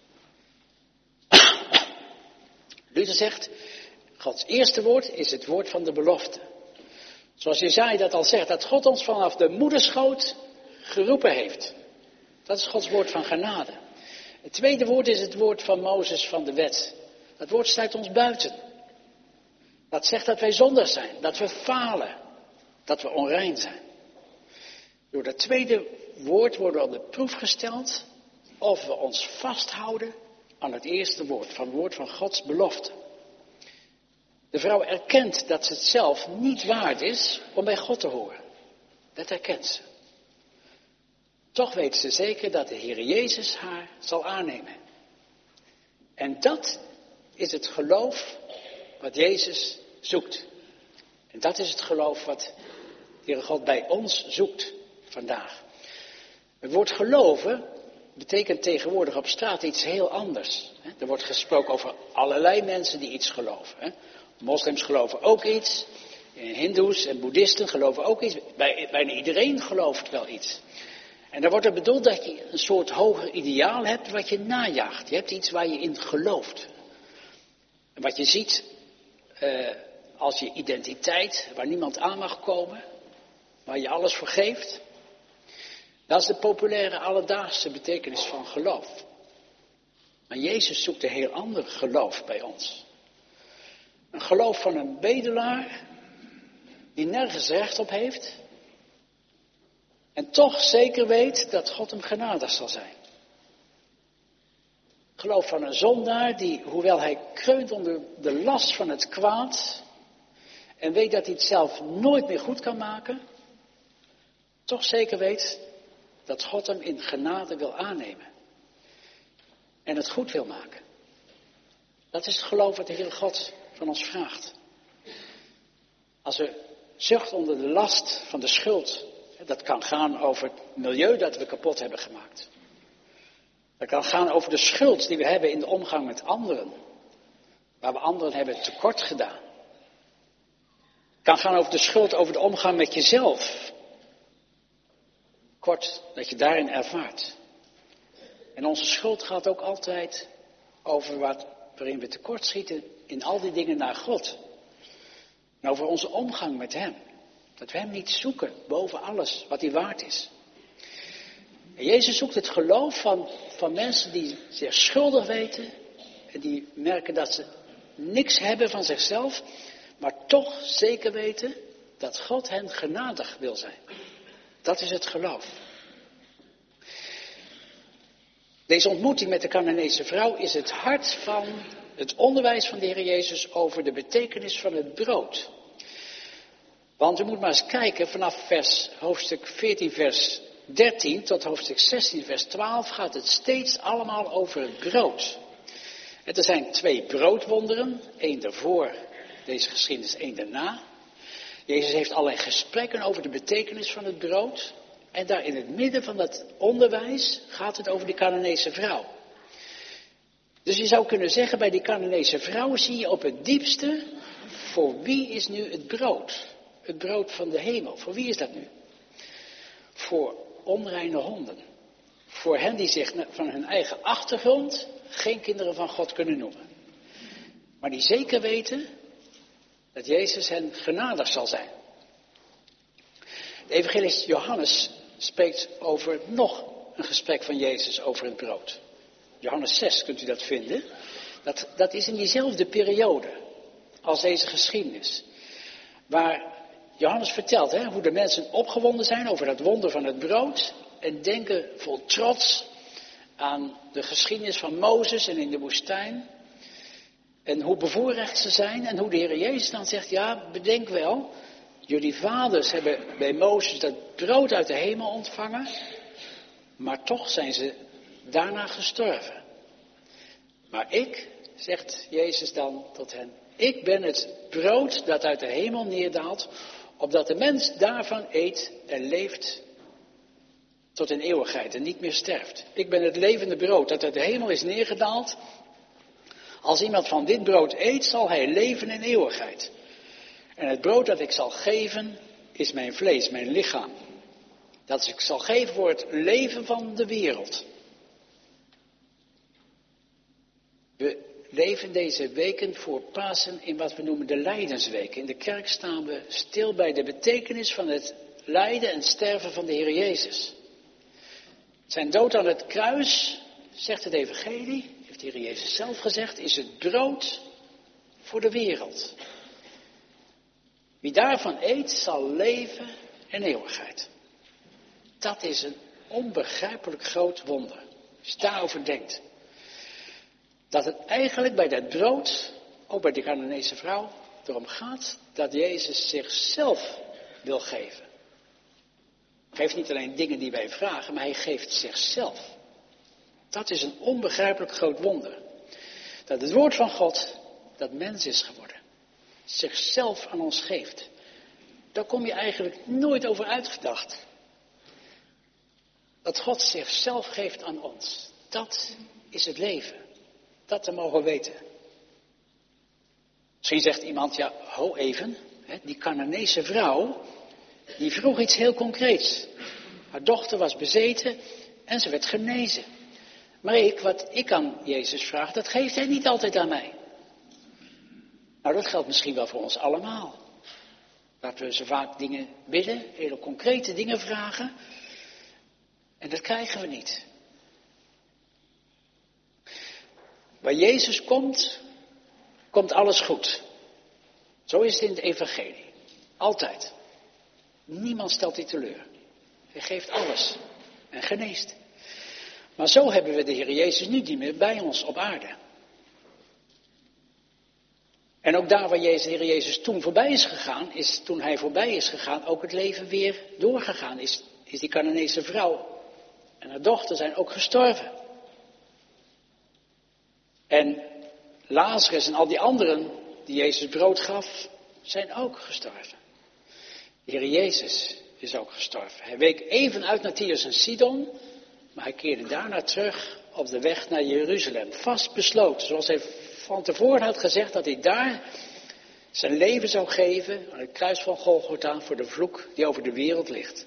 Luther zegt, Gods eerste woord is het woord van de belofte. Zoals Jesaja dat al zegt, dat God ons vanaf de moederschoot geroepen heeft. Dat is Gods woord van genade. Het tweede woord is het woord van Mozes van de wet. Dat woord sluit ons buiten. Dat zegt dat wij zondig zijn, dat we falen, dat we onrein zijn. Door dat tweede woord worden we op de proef gesteld of we ons vasthouden aan het eerste woord, van het woord van Gods belofte. De vrouw erkent dat ze het zelf niet waard is om bij God te horen. Dat erkent ze. Toch weet ze zeker dat de Heer Jezus haar zal aannemen. En dat is het geloof wat Jezus zoekt. En dat is het geloof wat de Heere God bij ons zoekt vandaag. Het woord geloven betekent tegenwoordig op straat iets heel anders. Er wordt gesproken over allerlei mensen die iets geloven. Moslims geloven ook iets. Hindoes en boeddhisten geloven ook iets. Bijna iedereen gelooft wel iets. En dan wordt er bedoeld dat je een soort hoger ideaal hebt wat je najaagt. Je hebt iets waar je in gelooft. En wat je ziet als je identiteit, waar niemand aan mag komen, waar je alles voor geeft. Dat is de populaire alledaagse betekenis van geloof. Maar Jezus zoekt een heel ander geloof bij ons. Een geloof van een bedelaar die nergens recht op heeft en toch zeker weet dat God hem genadig zal zijn. Geloof van een zondaar die, hoewel hij kreunt onder de last van het kwaad en weet dat hij het zelf nooit meer goed kan maken, toch zeker weet dat God hem in genade wil aannemen en het goed wil maken. Dat is het geloof wat de Heer God van ons vraagt. Als we zucht onder de last van de schuld, dat kan gaan over het milieu dat we kapot hebben gemaakt. Dat kan gaan over de schuld die we hebben in de omgang met anderen, waar we anderen hebben tekort gedaan. Het kan gaan over de schuld, over de omgang met jezelf. Kort, dat je daarin ervaart. En onze schuld gaat ook altijd over waarin we tekortschieten in al die dingen naar God. En over onze omgang met Hem. Dat we Hem niet zoeken boven alles wat Hij waard is. En Jezus zoekt het geloof van mensen die zich schuldig weten. En die merken dat ze niks hebben van zichzelf. Maar toch zeker weten dat God hen genadig wil zijn. Dat is het geloof. Deze ontmoeting met de Canaanese vrouw is het hart van het onderwijs van de Heer Jezus over de betekenis van het brood. Want u moet maar eens kijken, vanaf hoofdstuk 14 vers 13 tot hoofdstuk 16 vers 12 gaat het steeds allemaal over het brood. En er zijn 2 broodwonderen, 1 daarvoor deze geschiedenis, 1 daarna. Jezus heeft allerlei gesprekken over de betekenis van het brood. En daar in het midden van dat onderwijs gaat het over die Canaanese vrouw. Dus je zou kunnen zeggen, bij die Canaanese vrouw zie je op het diepste, voor wie is nu het brood? Het brood van de hemel, voor wie is dat nu? Voor onreine honden. Voor hen die zich van hun eigen achtergrond geen kinderen van God kunnen noemen. Maar die zeker weten dat Jezus hen genadig zal zijn. De evangelist Johannes spreekt over nog een gesprek van Jezus over het brood. Johannes 6 kunt u dat vinden. Dat is in diezelfde periode als deze geschiedenis. Waar Johannes vertelt hoe de mensen opgewonden zijn over dat wonder van het brood. En denken vol trots aan de geschiedenis van Mozes en in de woestijn. En hoe bevoorrecht ze zijn en hoe de Heer Jezus dan zegt, ja, bedenk wel, jullie vaders hebben bij Mozes dat brood uit de hemel ontvangen, maar toch zijn ze daarna gestorven. Maar ik, zegt Jezus dan tot hen, ik ben het brood dat uit de hemel neerdaalt, opdat de mens daarvan eet en leeft tot in eeuwigheid en niet meer sterft. Ik ben het levende brood dat uit de hemel is neergedaald. Als iemand van dit brood eet, zal hij leven in eeuwigheid. En het brood dat ik zal geven, is mijn vlees, mijn lichaam. Dat ik zal geven voor het leven van de wereld. We leven deze weken voor Pasen in wat we noemen de Lijdensweek. In de kerk staan we stil bij de betekenis van het lijden en sterven van de Heer Jezus. Zijn dood aan het kruis, zegt het evangelie, heeft de Heer Jezus zelf gezegd, is het brood voor de wereld. Wie daarvan eet, zal leven in eeuwigheid. Dat is een onbegrijpelijk groot wonder. Als je daarover denkt. Dat het eigenlijk bij dat brood, ook bij de Canaanese vrouw, erom gaat dat Jezus zichzelf wil geven. Hij geeft niet alleen dingen die wij vragen, maar hij geeft zichzelf. Dat is een onbegrijpelijk groot wonder. Dat het woord van God, dat mens is geworden, zichzelf aan ons geeft. Daar kom je eigenlijk nooit over uitgedacht. Dat God zichzelf geeft aan ons. Dat is het leven. Dat te mogen weten. Misschien zegt iemand, ja, ho even. Die Canaanese vrouw, die vroeg iets heel concreets. Haar dochter was bezeten en ze werd genezen. Maar wat ik aan Jezus vraag, dat geeft hij niet altijd aan mij. Nou, dat geldt misschien wel voor ons allemaal. Dat we zo vaak dingen bidden, hele concrete dingen vragen. En dat krijgen we niet. Waar Jezus komt, komt alles goed. Zo is het in het evangelie. Altijd. Niemand stelt die teleur. Hij geeft alles. En geneest. Maar zo hebben we de Heer Jezus nu niet meer bij ons op aarde. En ook daar waar de Heer Jezus toen voorbij is gegaan, is toen hij voorbij is gegaan ook het leven weer doorgegaan. Is die Canaanese vrouw en haar dochter zijn ook gestorven. En Lazarus en al die anderen die Jezus brood gaf, zijn ook gestorven. De Heer Jezus is ook gestorven. Hij week even uit naar Tyrus en Sidon, maar hij keerde daarna terug op de weg naar Jeruzalem. Vast besloten, zoals hij van tevoren had gezegd dat hij daar Zijn leven zou geven aan het kruis van Golgotha voor de vloek die over de wereld ligt.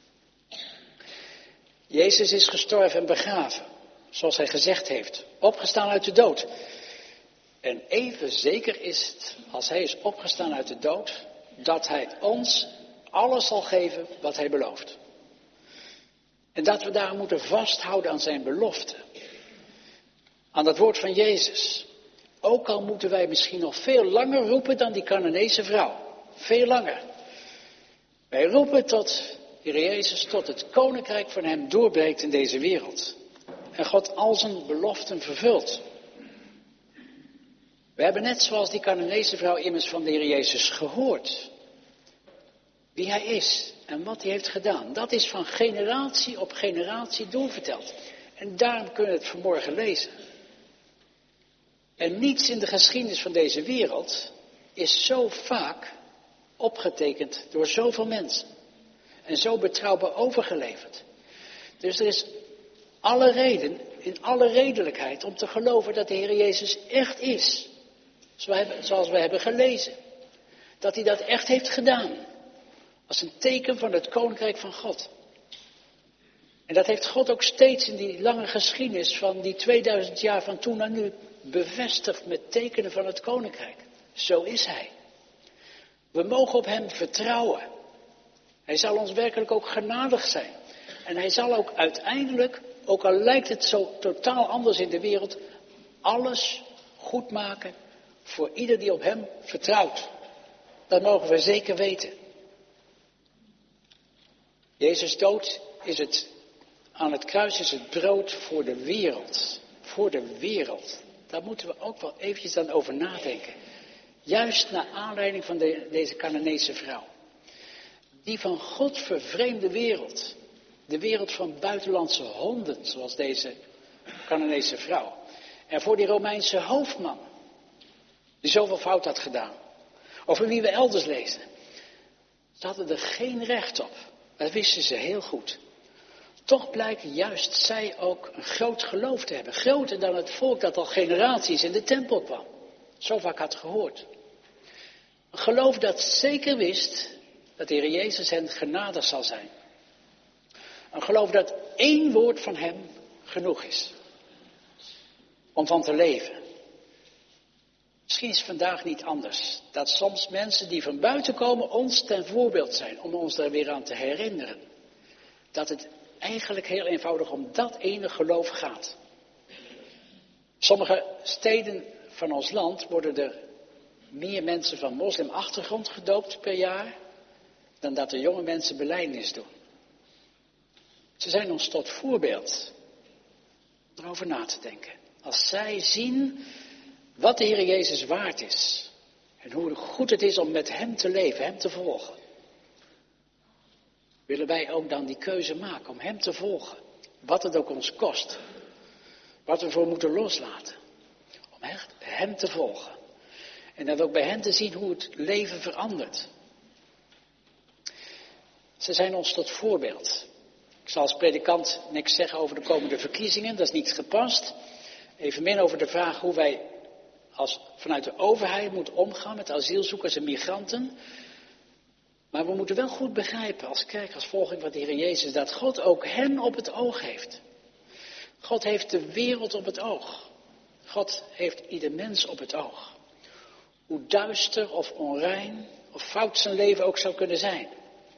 Jezus is gestorven en begraven, zoals hij gezegd heeft, opgestaan uit de dood. En even zeker is het, als hij is opgestaan uit de dood, dat hij ons alles zal geven wat hij belooft. En dat we daar moeten vasthouden aan zijn belofte. Aan dat woord van Jezus. Ook al moeten wij misschien nog veel langer roepen dan die Canaanese vrouw. Veel langer. Wij roepen tot de Heer Jezus, tot het koninkrijk van hem doorbreekt in deze wereld. En God al zijn beloften vervult. We hebben net zoals die Canaanese vrouw immers van de Heer Jezus gehoord. Wie hij is en wat hij heeft gedaan. Dat is van generatie op generatie doorverteld. En daarom kunnen we het vanmorgen lezen. En niets in de geschiedenis van deze wereld is zo vaak opgetekend door zoveel mensen. En zo betrouwbaar overgeleverd. Dus er is alle reden, in alle redelijkheid, om te geloven dat de Heer Jezus echt is. Zoals we hebben gelezen. Dat hij dat echt heeft gedaan. Als een teken van het koninkrijk van God. En dat heeft God ook steeds in die lange geschiedenis van die 2000 jaar van toen naar nu bevestigd met tekenen van het koninkrijk. Zo is hij. We mogen op hem vertrouwen. Hij zal ons werkelijk ook genadig zijn. En hij zal ook uiteindelijk, ook al lijkt het zo totaal anders in de wereld, alles goed maken voor ieder die op hem vertrouwt. Dat mogen we zeker weten. Jezus' dood is het, aan het kruis is het brood voor de wereld. Voor de wereld. Daar moeten we ook wel eventjes dan over nadenken. Juist naar aanleiding van deze Canaanese vrouw. Die van God vervreemde wereld. De wereld van buitenlandse honden, zoals deze Canaanese vrouw. En voor die Romeinse hoofdman, die zoveel fout had gedaan. Over wie we elders lezen. Ze hadden er geen recht op. Dat wisten ze heel goed. Toch blijkt juist zij ook een groot geloof te hebben. Groter dan het volk dat al generaties in de tempel kwam. Zo vaak had gehoord. Een geloof dat zeker wist dat de Heer Jezus hen genadig zal zijn. Een geloof dat één woord van hem genoeg is. Om van te leven. Misschien is het vandaag niet anders. Dat soms mensen die van buiten komen ons ten voorbeeld zijn. Om ons daar weer aan te herinneren. Dat het eigenlijk heel eenvoudig om dat ene geloof gaat. Sommige steden van ons land worden er meer mensen van moslimachtergrond gedoopt per jaar. Dan dat er jonge mensen belijdenis doen. Ze zijn ons tot voorbeeld. Om erover na te denken. Als zij zien wat de Heer Jezus waard is. En hoe goed het is om met hem te leven, hem te volgen. Willen wij ook dan die keuze maken om hem te volgen. Wat het ook ons kost. Wat we voor moeten loslaten. Om echt hem te volgen. En dan ook bij hen te zien hoe het leven verandert. Ze zijn ons tot voorbeeld. Ik zal als predikant niks zeggen over de komende verkiezingen. Dat is niet gepast. Evenmin over de vraag hoe wij vanuit de overheid moeten omgaan met asielzoekers en migranten. Maar we moeten wel goed begrijpen als kerk, als volging van de Heer Jezus, dat God ook hen op het oog heeft. God heeft de wereld op het oog. God heeft ieder mens op het oog. Hoe duister of onrein of fout zijn leven ook zou kunnen zijn.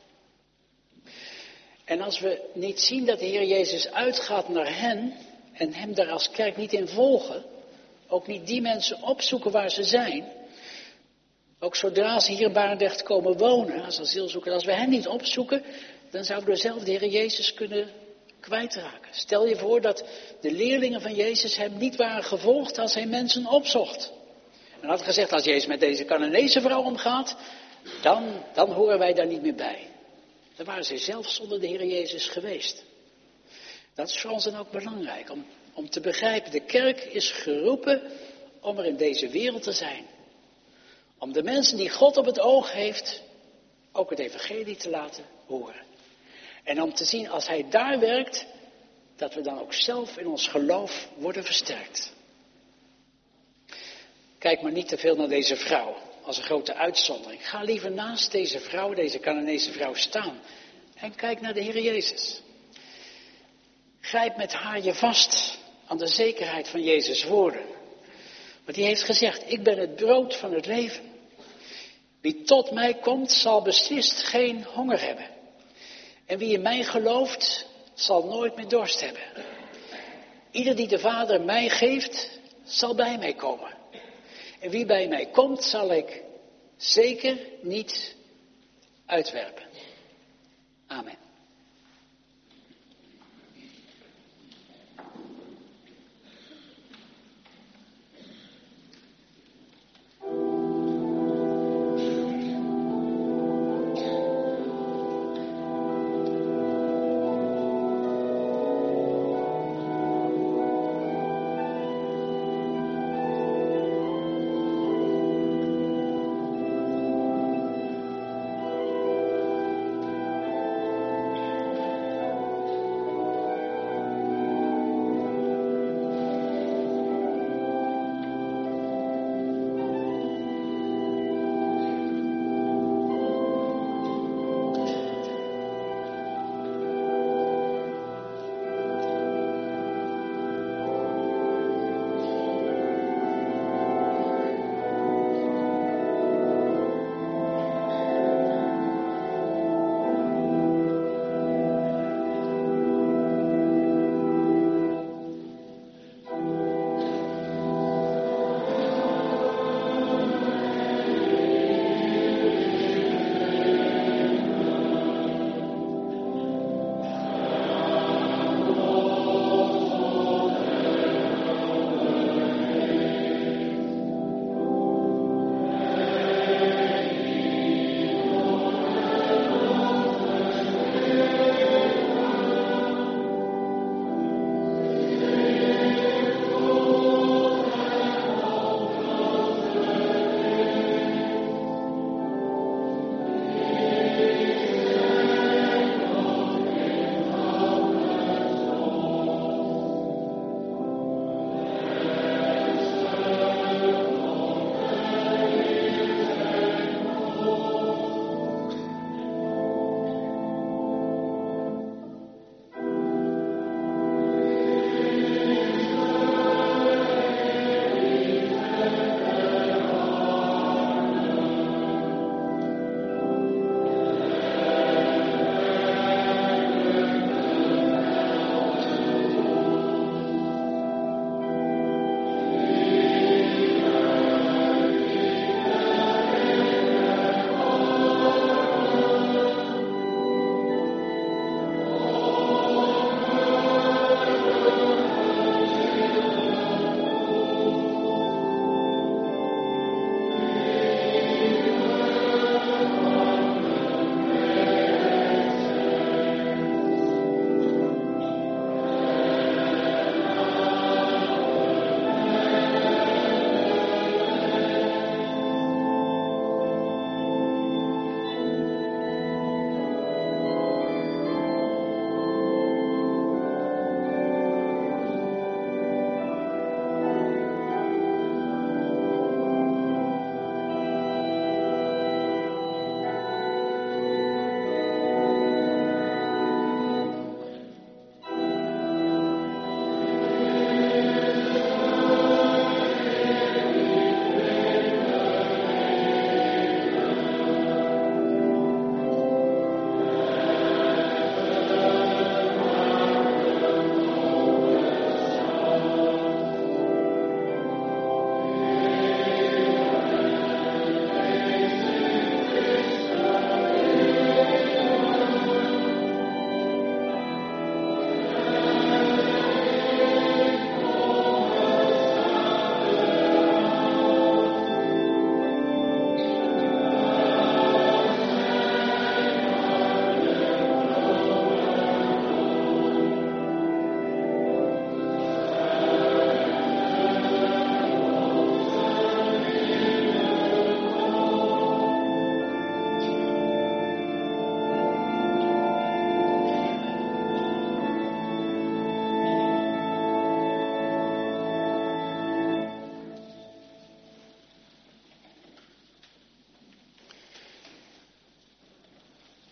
En als we niet zien dat de Heer Jezus uitgaat naar hen en hem daar als kerk niet in volgen, ook niet die mensen opzoeken waar ze zijn, ook zodra ze hier in Barendrecht komen wonen als asielzoekers, als we hen niet opzoeken, dan zouden we zelf de Heer Jezus kunnen kwijtraken. Stel je voor dat de leerlingen van Jezus hem niet waren gevolgd als hij mensen opzocht. En had gezegd, als Jezus met deze Canaanese vrouw omgaat, dan horen wij daar niet meer bij. Dan waren ze zelf zonder de Heer Jezus geweest. Dat is voor ons dan ook belangrijk om te begrijpen. De kerk is geroepen om er in deze wereld te zijn. Om de mensen die God op het oog heeft, ook het evangelie te laten horen. En om te zien als hij daar werkt, dat we dan ook zelf in ons geloof worden versterkt. Kijk maar niet te veel naar deze vrouw. als een grote uitzondering. Ga liever naast deze vrouw, deze Canaanese vrouw staan. En kijk naar de Heer Jezus. Grijp met haar je vast aan de zekerheid van Jezus' woorden. Want die heeft gezegd, ik ben het brood van het leven. Wie tot mij komt, zal beslist geen honger hebben. En wie in mij gelooft, zal nooit meer dorst hebben. Ieder die de Vader mij geeft, zal bij mij komen. En wie bij mij komt, zal ik zeker niet uitwerpen. Amen.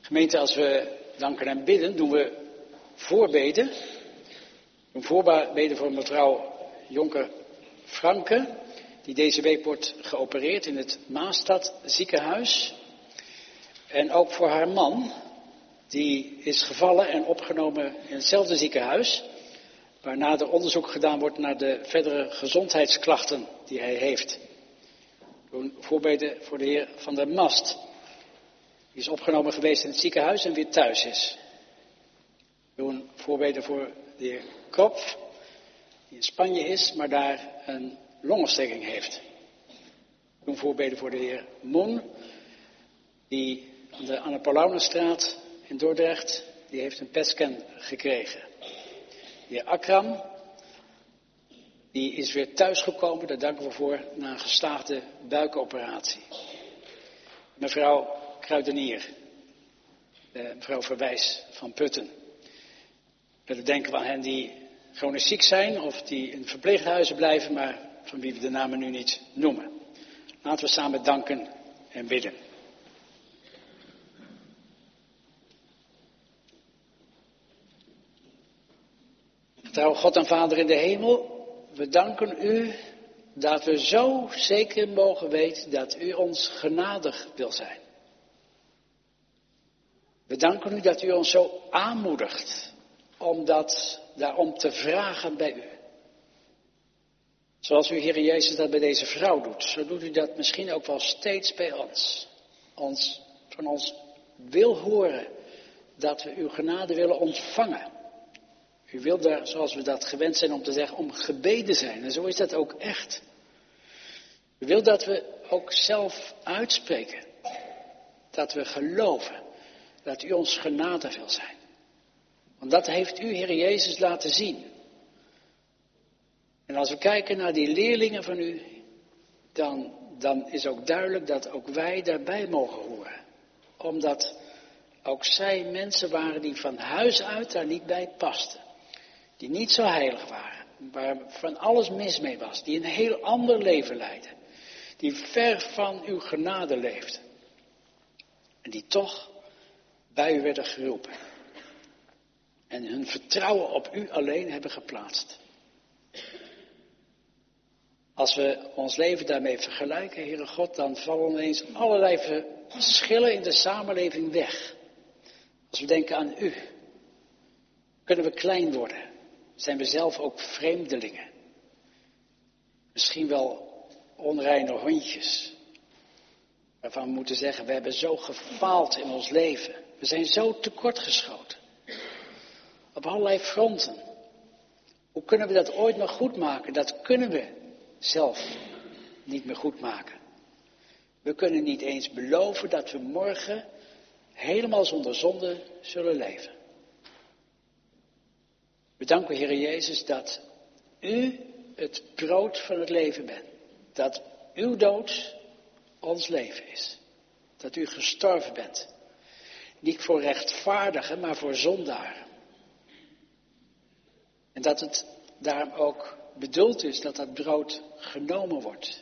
Gemeente, als we danken en bidden, doen we voorbeden. We doen voorbeden voor mevrouw Jonker-Franke, die deze week wordt geopereerd in het Maastad ziekenhuis. En ook voor haar man, die is gevallen en opgenomen in hetzelfde ziekenhuis, waarna er onderzoek gedaan wordt naar de verdere gezondheidsklachten die hij heeft. We doen voorbeden voor de heer Van der Mast. Die is opgenomen geweest in het ziekenhuis en weer thuis is. We doen voorbeden voor de heer Kropf, die in Spanje is, maar daar een longontsteking heeft. We doen voorbeden voor de heer Moen, die aan de Anne Paulaunenstraat in Dordrecht, die heeft een PET-scan gekregen. De heer Akram, die is weer thuisgekomen, daar danken we voor, na een geslaagde buikoperatie. Mevrouw Kruidenier, mevrouw Verwijs van Putten. Verder denken we aan hen die chronisch ziek zijn of die in verpleeghuizen blijven, maar van wie we de namen nu niet noemen. Laten we samen danken en bidden. Trouw God en Vader in de hemel, we danken u dat we zo zeker mogen weten dat u ons genadig wil zijn. We danken u dat u ons zo aanmoedigt om daarom te vragen bij u. Zoals u, Heer Jezus, dat bij deze vrouw doet, zo doet u dat misschien ook wel steeds bij ons. Van ons wil horen dat we uw genade willen ontvangen. U wilt daar, zoals we dat gewend zijn om te zeggen, om gebeden zijn. En zo is dat ook echt. U wilt dat we ook zelf uitspreken. Dat we geloven dat u ons genade wil zijn. Want dat heeft u, Heer Jezus, laten zien. En als we kijken naar die leerlingen van u, dan is ook duidelijk dat ook wij daarbij mogen horen. Omdat ook zij mensen waren die van huis uit daar niet bij pasten. Die niet zo heilig waren, waar van alles mis mee was, die een heel ander leven leidden, die ver van uw genade leefden. En die toch bij u werden geroepen. En hun vertrouwen op u alleen hebben geplaatst. Als we ons leven daarmee vergelijken, Heere God, dan vallen ineens allerlei verschillen in de samenleving weg. Als we denken aan u, kunnen we klein worden. Zijn we zelf ook vreemdelingen? Misschien wel onreine hondjes. Waarvan we moeten zeggen, we hebben zo gefaald in ons leven. We zijn zo tekortgeschoten. Op allerlei fronten. Hoe kunnen we dat ooit nog goed maken? Dat kunnen we zelf niet meer goed maken. We kunnen niet eens beloven dat we morgen helemaal zonder zonde zullen leven. We danken, Heer Jezus, dat u het brood van het leven bent. Dat uw dood ons leven is. Dat u gestorven bent. Niet voor rechtvaardigen, maar voor zondaren. En dat het daarom ook bedoeld is dat dat brood genomen wordt.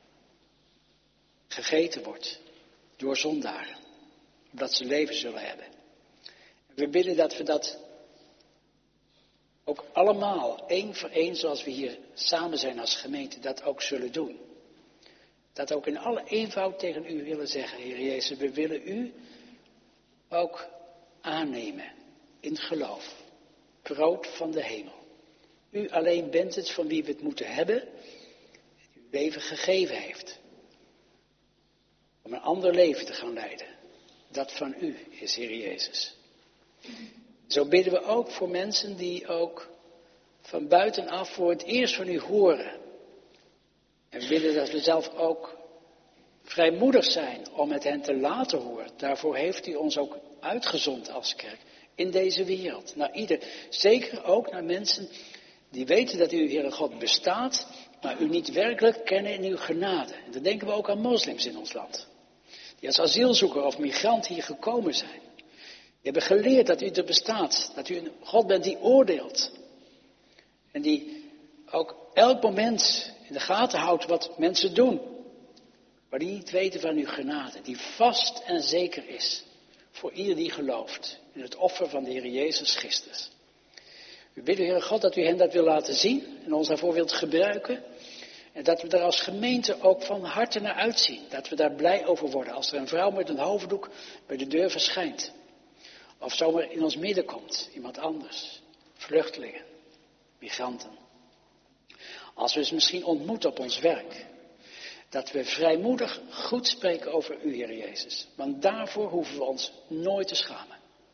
Gegeten wordt door zondaren. Omdat ze leven zullen hebben. We bidden dat we dat ook allemaal, één voor één, zoals we hier samen zijn als gemeente, dat ook zullen doen. Dat ook in alle eenvoud tegen u willen zeggen, Heer Jezus, we willen u ook aannemen in geloof. Brood van de hemel. U alleen bent het van wie we het moeten hebben, die uw leven gegeven heeft. Om een ander leven te gaan leiden. Dat van u is, Heer Jezus. Zo bidden we ook voor mensen die ook van buitenaf voor het eerst van u horen. En we bidden dat we zelf ook vrijmoedig zijn om met hen te laten horen. Daarvoor heeft u ons ook uitgezond als kerk in deze wereld. Naar ieder, zeker ook naar mensen die weten dat u, Heere God, bestaat, maar u niet werkelijk kennen in uw genade. En dan denken we ook aan moslims in ons land. Die als asielzoeker of migrant hier gekomen zijn. Die hebben geleerd dat u er bestaat. Dat u een God bent die oordeelt. En die ook elk moment in de gaten houdt wat mensen doen. Maar die niet weten van uw genade. Die vast en zeker is. voor ieder die gelooft in het offer van de Heer Jezus Christus. We bidden, Heere God, dat u hen dat wil laten zien en ons daarvoor wilt gebruiken. En dat we daar als gemeente ook van harte naar uitzien. Dat we daar blij over worden als er een vrouw met een hoofddoek bij de deur verschijnt. Of zomaar in ons midden komt, iemand anders. Vluchtelingen, migranten. Als we ze misschien ontmoeten op ons werk. Dat we vrijmoedig goed spreken over u, Heer Jezus. Want daarvoor hoeven we ons nooit te schamen.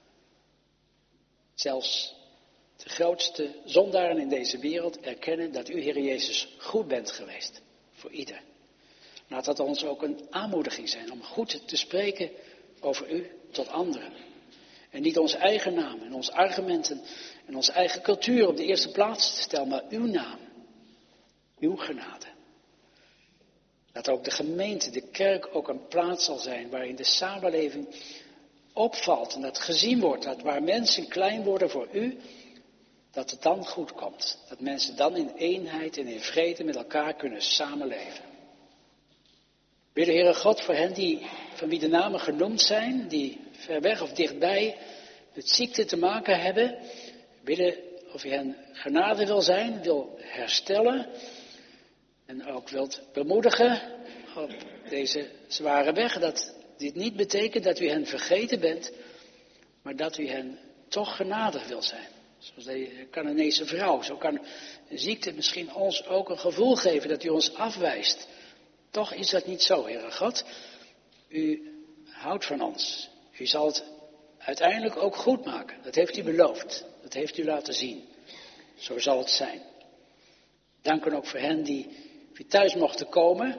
Zelfs de grootste zondaren in deze wereld erkennen dat u, Heer Jezus, goed bent geweest. Voor ieder. Laat dat ons ook een aanmoediging zijn om goed te spreken over u tot anderen. En niet onze eigen naam en onze argumenten en onze eigen cultuur op de eerste plaats te stellen, maar uw naam. Uw genade. Dat ook de gemeente, de kerk ook een plaats zal zijn waarin de samenleving opvalt en dat gezien wordt. Dat waar mensen klein worden voor u, dat het dan goed komt. Dat mensen dan in eenheid en in vrede met elkaar kunnen samenleven. Bid de Heere God voor hen van wie de namen genoemd zijn, die ver weg of dichtbij met ziekte te maken hebben. Bidden of u hen genade wil zijn, wil herstellen. En ook wilt bemoedigen op deze zware weg. Dat dit niet betekent dat u hen vergeten bent, maar dat u hen toch genadig wil zijn. Zoals de Canaanese vrouw. Zo kan een ziekte misschien ons ook een gevoel geven dat u ons afwijst. Toch is dat niet zo, Heere God. U houdt van ons. U zal het uiteindelijk ook goed maken. Dat heeft u beloofd. Dat heeft u laten zien. Zo zal het zijn. Dank ook voor hen die thuis mochten komen.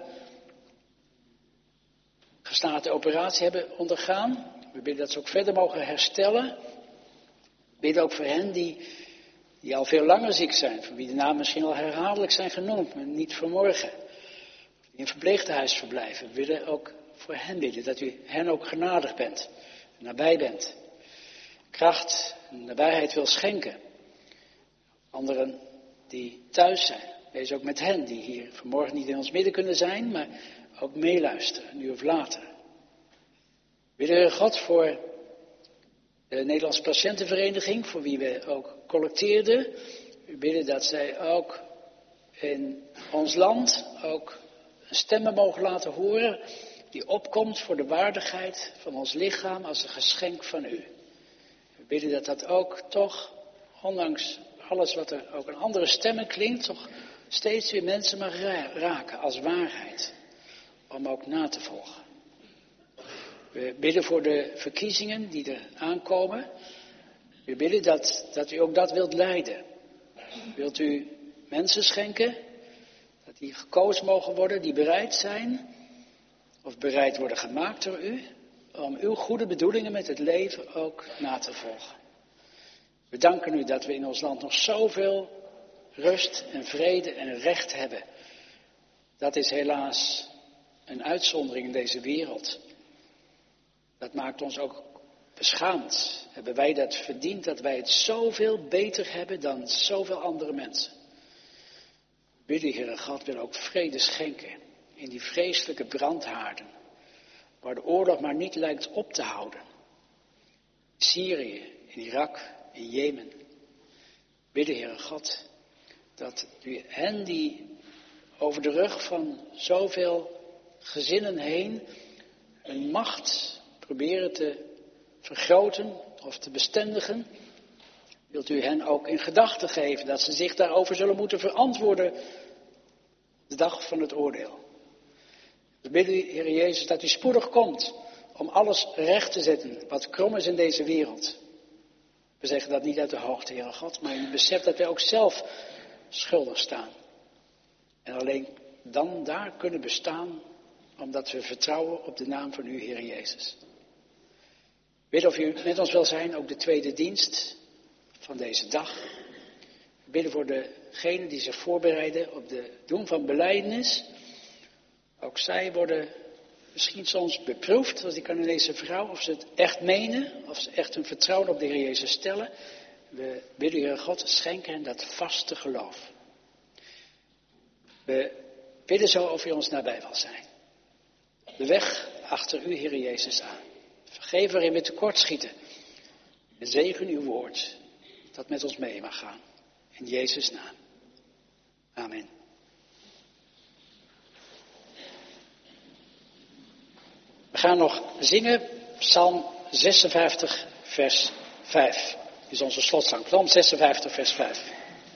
Gestalte operatie hebben ondergaan. We bidden dat ze ook verder mogen herstellen. We bidden ook voor hen die al veel langer ziek zijn. Voor wie de namen misschien al herhaaldelijk zijn genoemd, maar niet vanmorgen. Die in verpleeghuis verblijven. We willen ook voor hen bidden dat u hen ook genadig bent. Nabij bent. Kracht en nabijheid wil schenken. Anderen die thuis zijn. Wees ook met hen die hier vanmorgen niet in ons midden kunnen zijn, maar ook meeluisteren, nu of later. We bidden God voor de Nederlandse Patiëntenvereniging, voor wie we ook collecteerden. We bidden dat zij ook in ons land ook een stemmen mogen laten horen die opkomt voor de waardigheid van ons lichaam als een geschenk van u. We bidden dat dat ook toch, ondanks alles wat er ook aan andere stemmen klinkt, toch steeds weer mensen mag raken als waarheid. Om ook na te volgen. We bidden voor de verkiezingen die er aankomen. We bidden dat u ook dat wilt leiden. Wilt u mensen schenken, dat die gekozen mogen worden, die bereid zijn, of bereid worden gemaakt door u, om uw goede bedoelingen met het leven ook na te volgen. We danken u dat we in ons land nog zoveel rust en vrede en recht hebben. Dat is helaas een uitzondering in deze wereld. Dat maakt ons ook beschaamd. Hebben wij dat verdiend dat wij het zoveel beter hebben dan zoveel andere mensen? Bidden, Heere God, wil ook vrede schenken in die vreselijke brandhaarden, waar de oorlog maar niet lijkt op te houden. In Syrië, in Irak, in Jemen. Bidden, Heere God, dat u hen die over de rug van zoveel gezinnen heen hun macht proberen te vergroten of te bestendigen, wilt u hen ook in gedachten geven dat ze zich daarover zullen moeten verantwoorden de dag van het oordeel. We bidden u, Heer Jezus, dat u spoedig komt om alles recht te zetten wat krom is in deze wereld. We zeggen dat niet uit de hoogte, Heere God, maar in het besef dat wij ook zelf schuldig staan. En alleen dan daar kunnen bestaan, omdat we vertrouwen op de naam van u, Heer Jezus. Bidden of u met ons wil zijn, ook de tweede dienst van deze dag. We bidden voor degenen die zich voorbereiden op het doen van belijdenis. Ook zij worden misschien soms beproefd, als die Canaanese vrouw, of ze het echt menen, of ze echt hun vertrouwen op de Heer Jezus stellen. We bidden, Heer God, schenken hen dat vaste geloof. We bidden zo of u ons nabij wil zijn. De weg achter u, Heer Jezus, aan. Vergeef waarin we tekortschieten. En zegen uw woord, dat met ons mee mag gaan. In Jezus' naam. Amen. We gaan nog zingen, Psalm 56, vers 5. Dit is onze slotzang, Psalm 56, vers 5.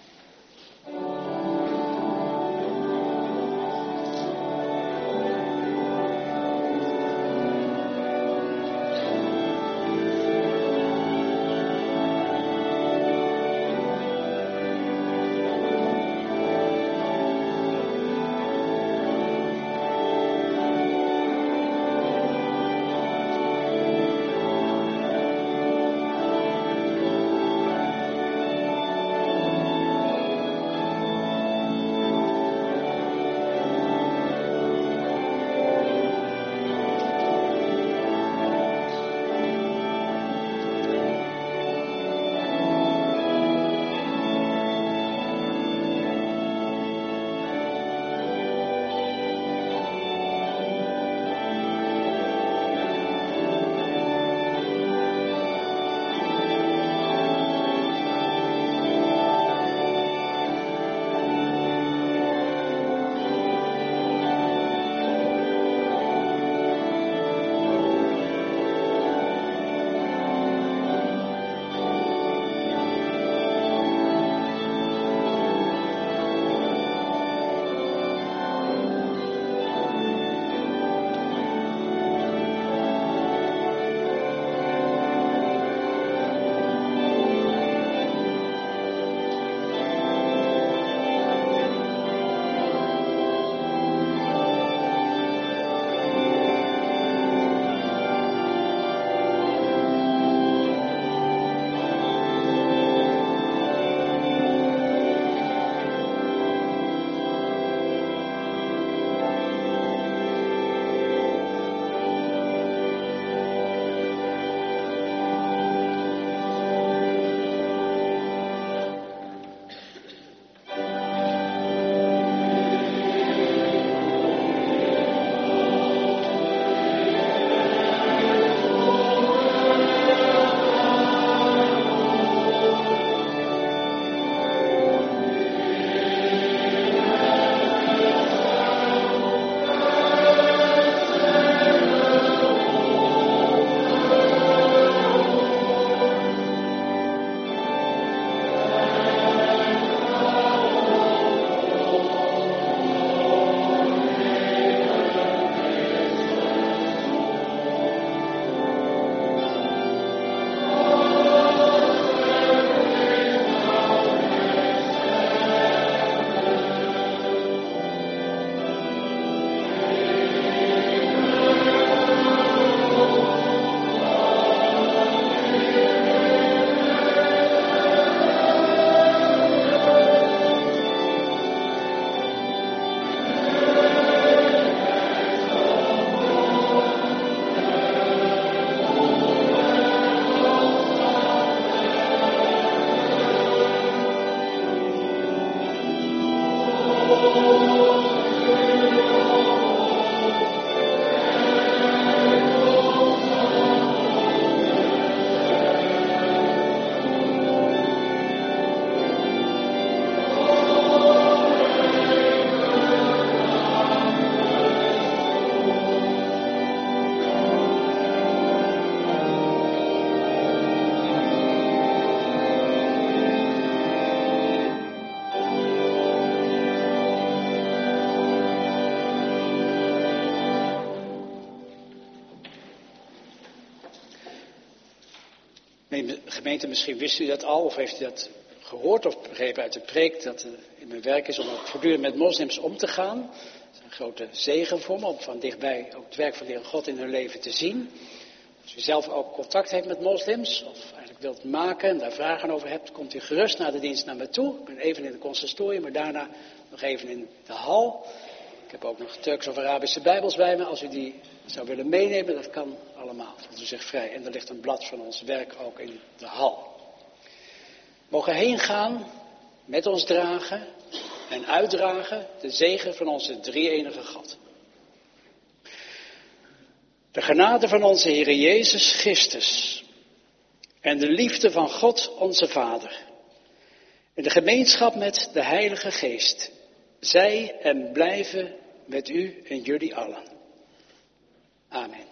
Gemeente, misschien wist u dat al of heeft u dat gehoord of begrepen uit de preek dat het in mijn werk is om ook voortdurend met moslims om te gaan. Dat is een grote zegen voor me om van dichtbij ook het werk van de Heer God in hun leven te zien. Als u zelf ook contact heeft met moslims of eigenlijk wilt maken en daar vragen over hebt, komt u gerust na de dienst naar me toe. Ik ben even in de consistorie, maar daarna nog even in de hal. Ik heb ook nog Turks of Arabische Bijbels bij me. Als u die zou willen meenemen, dat kan allemaal. Voelt u zich vrij. En er ligt een blad van ons werk ook in de hal. We mogen heen gaan, met ons dragen en uitdragen de zegen van onze drie-enige God. De genade van onze Heer Jezus Christus en de liefde van God onze Vader en de gemeenschap met de Heilige Geest, zij en blijven met u en jullie allen. Amen.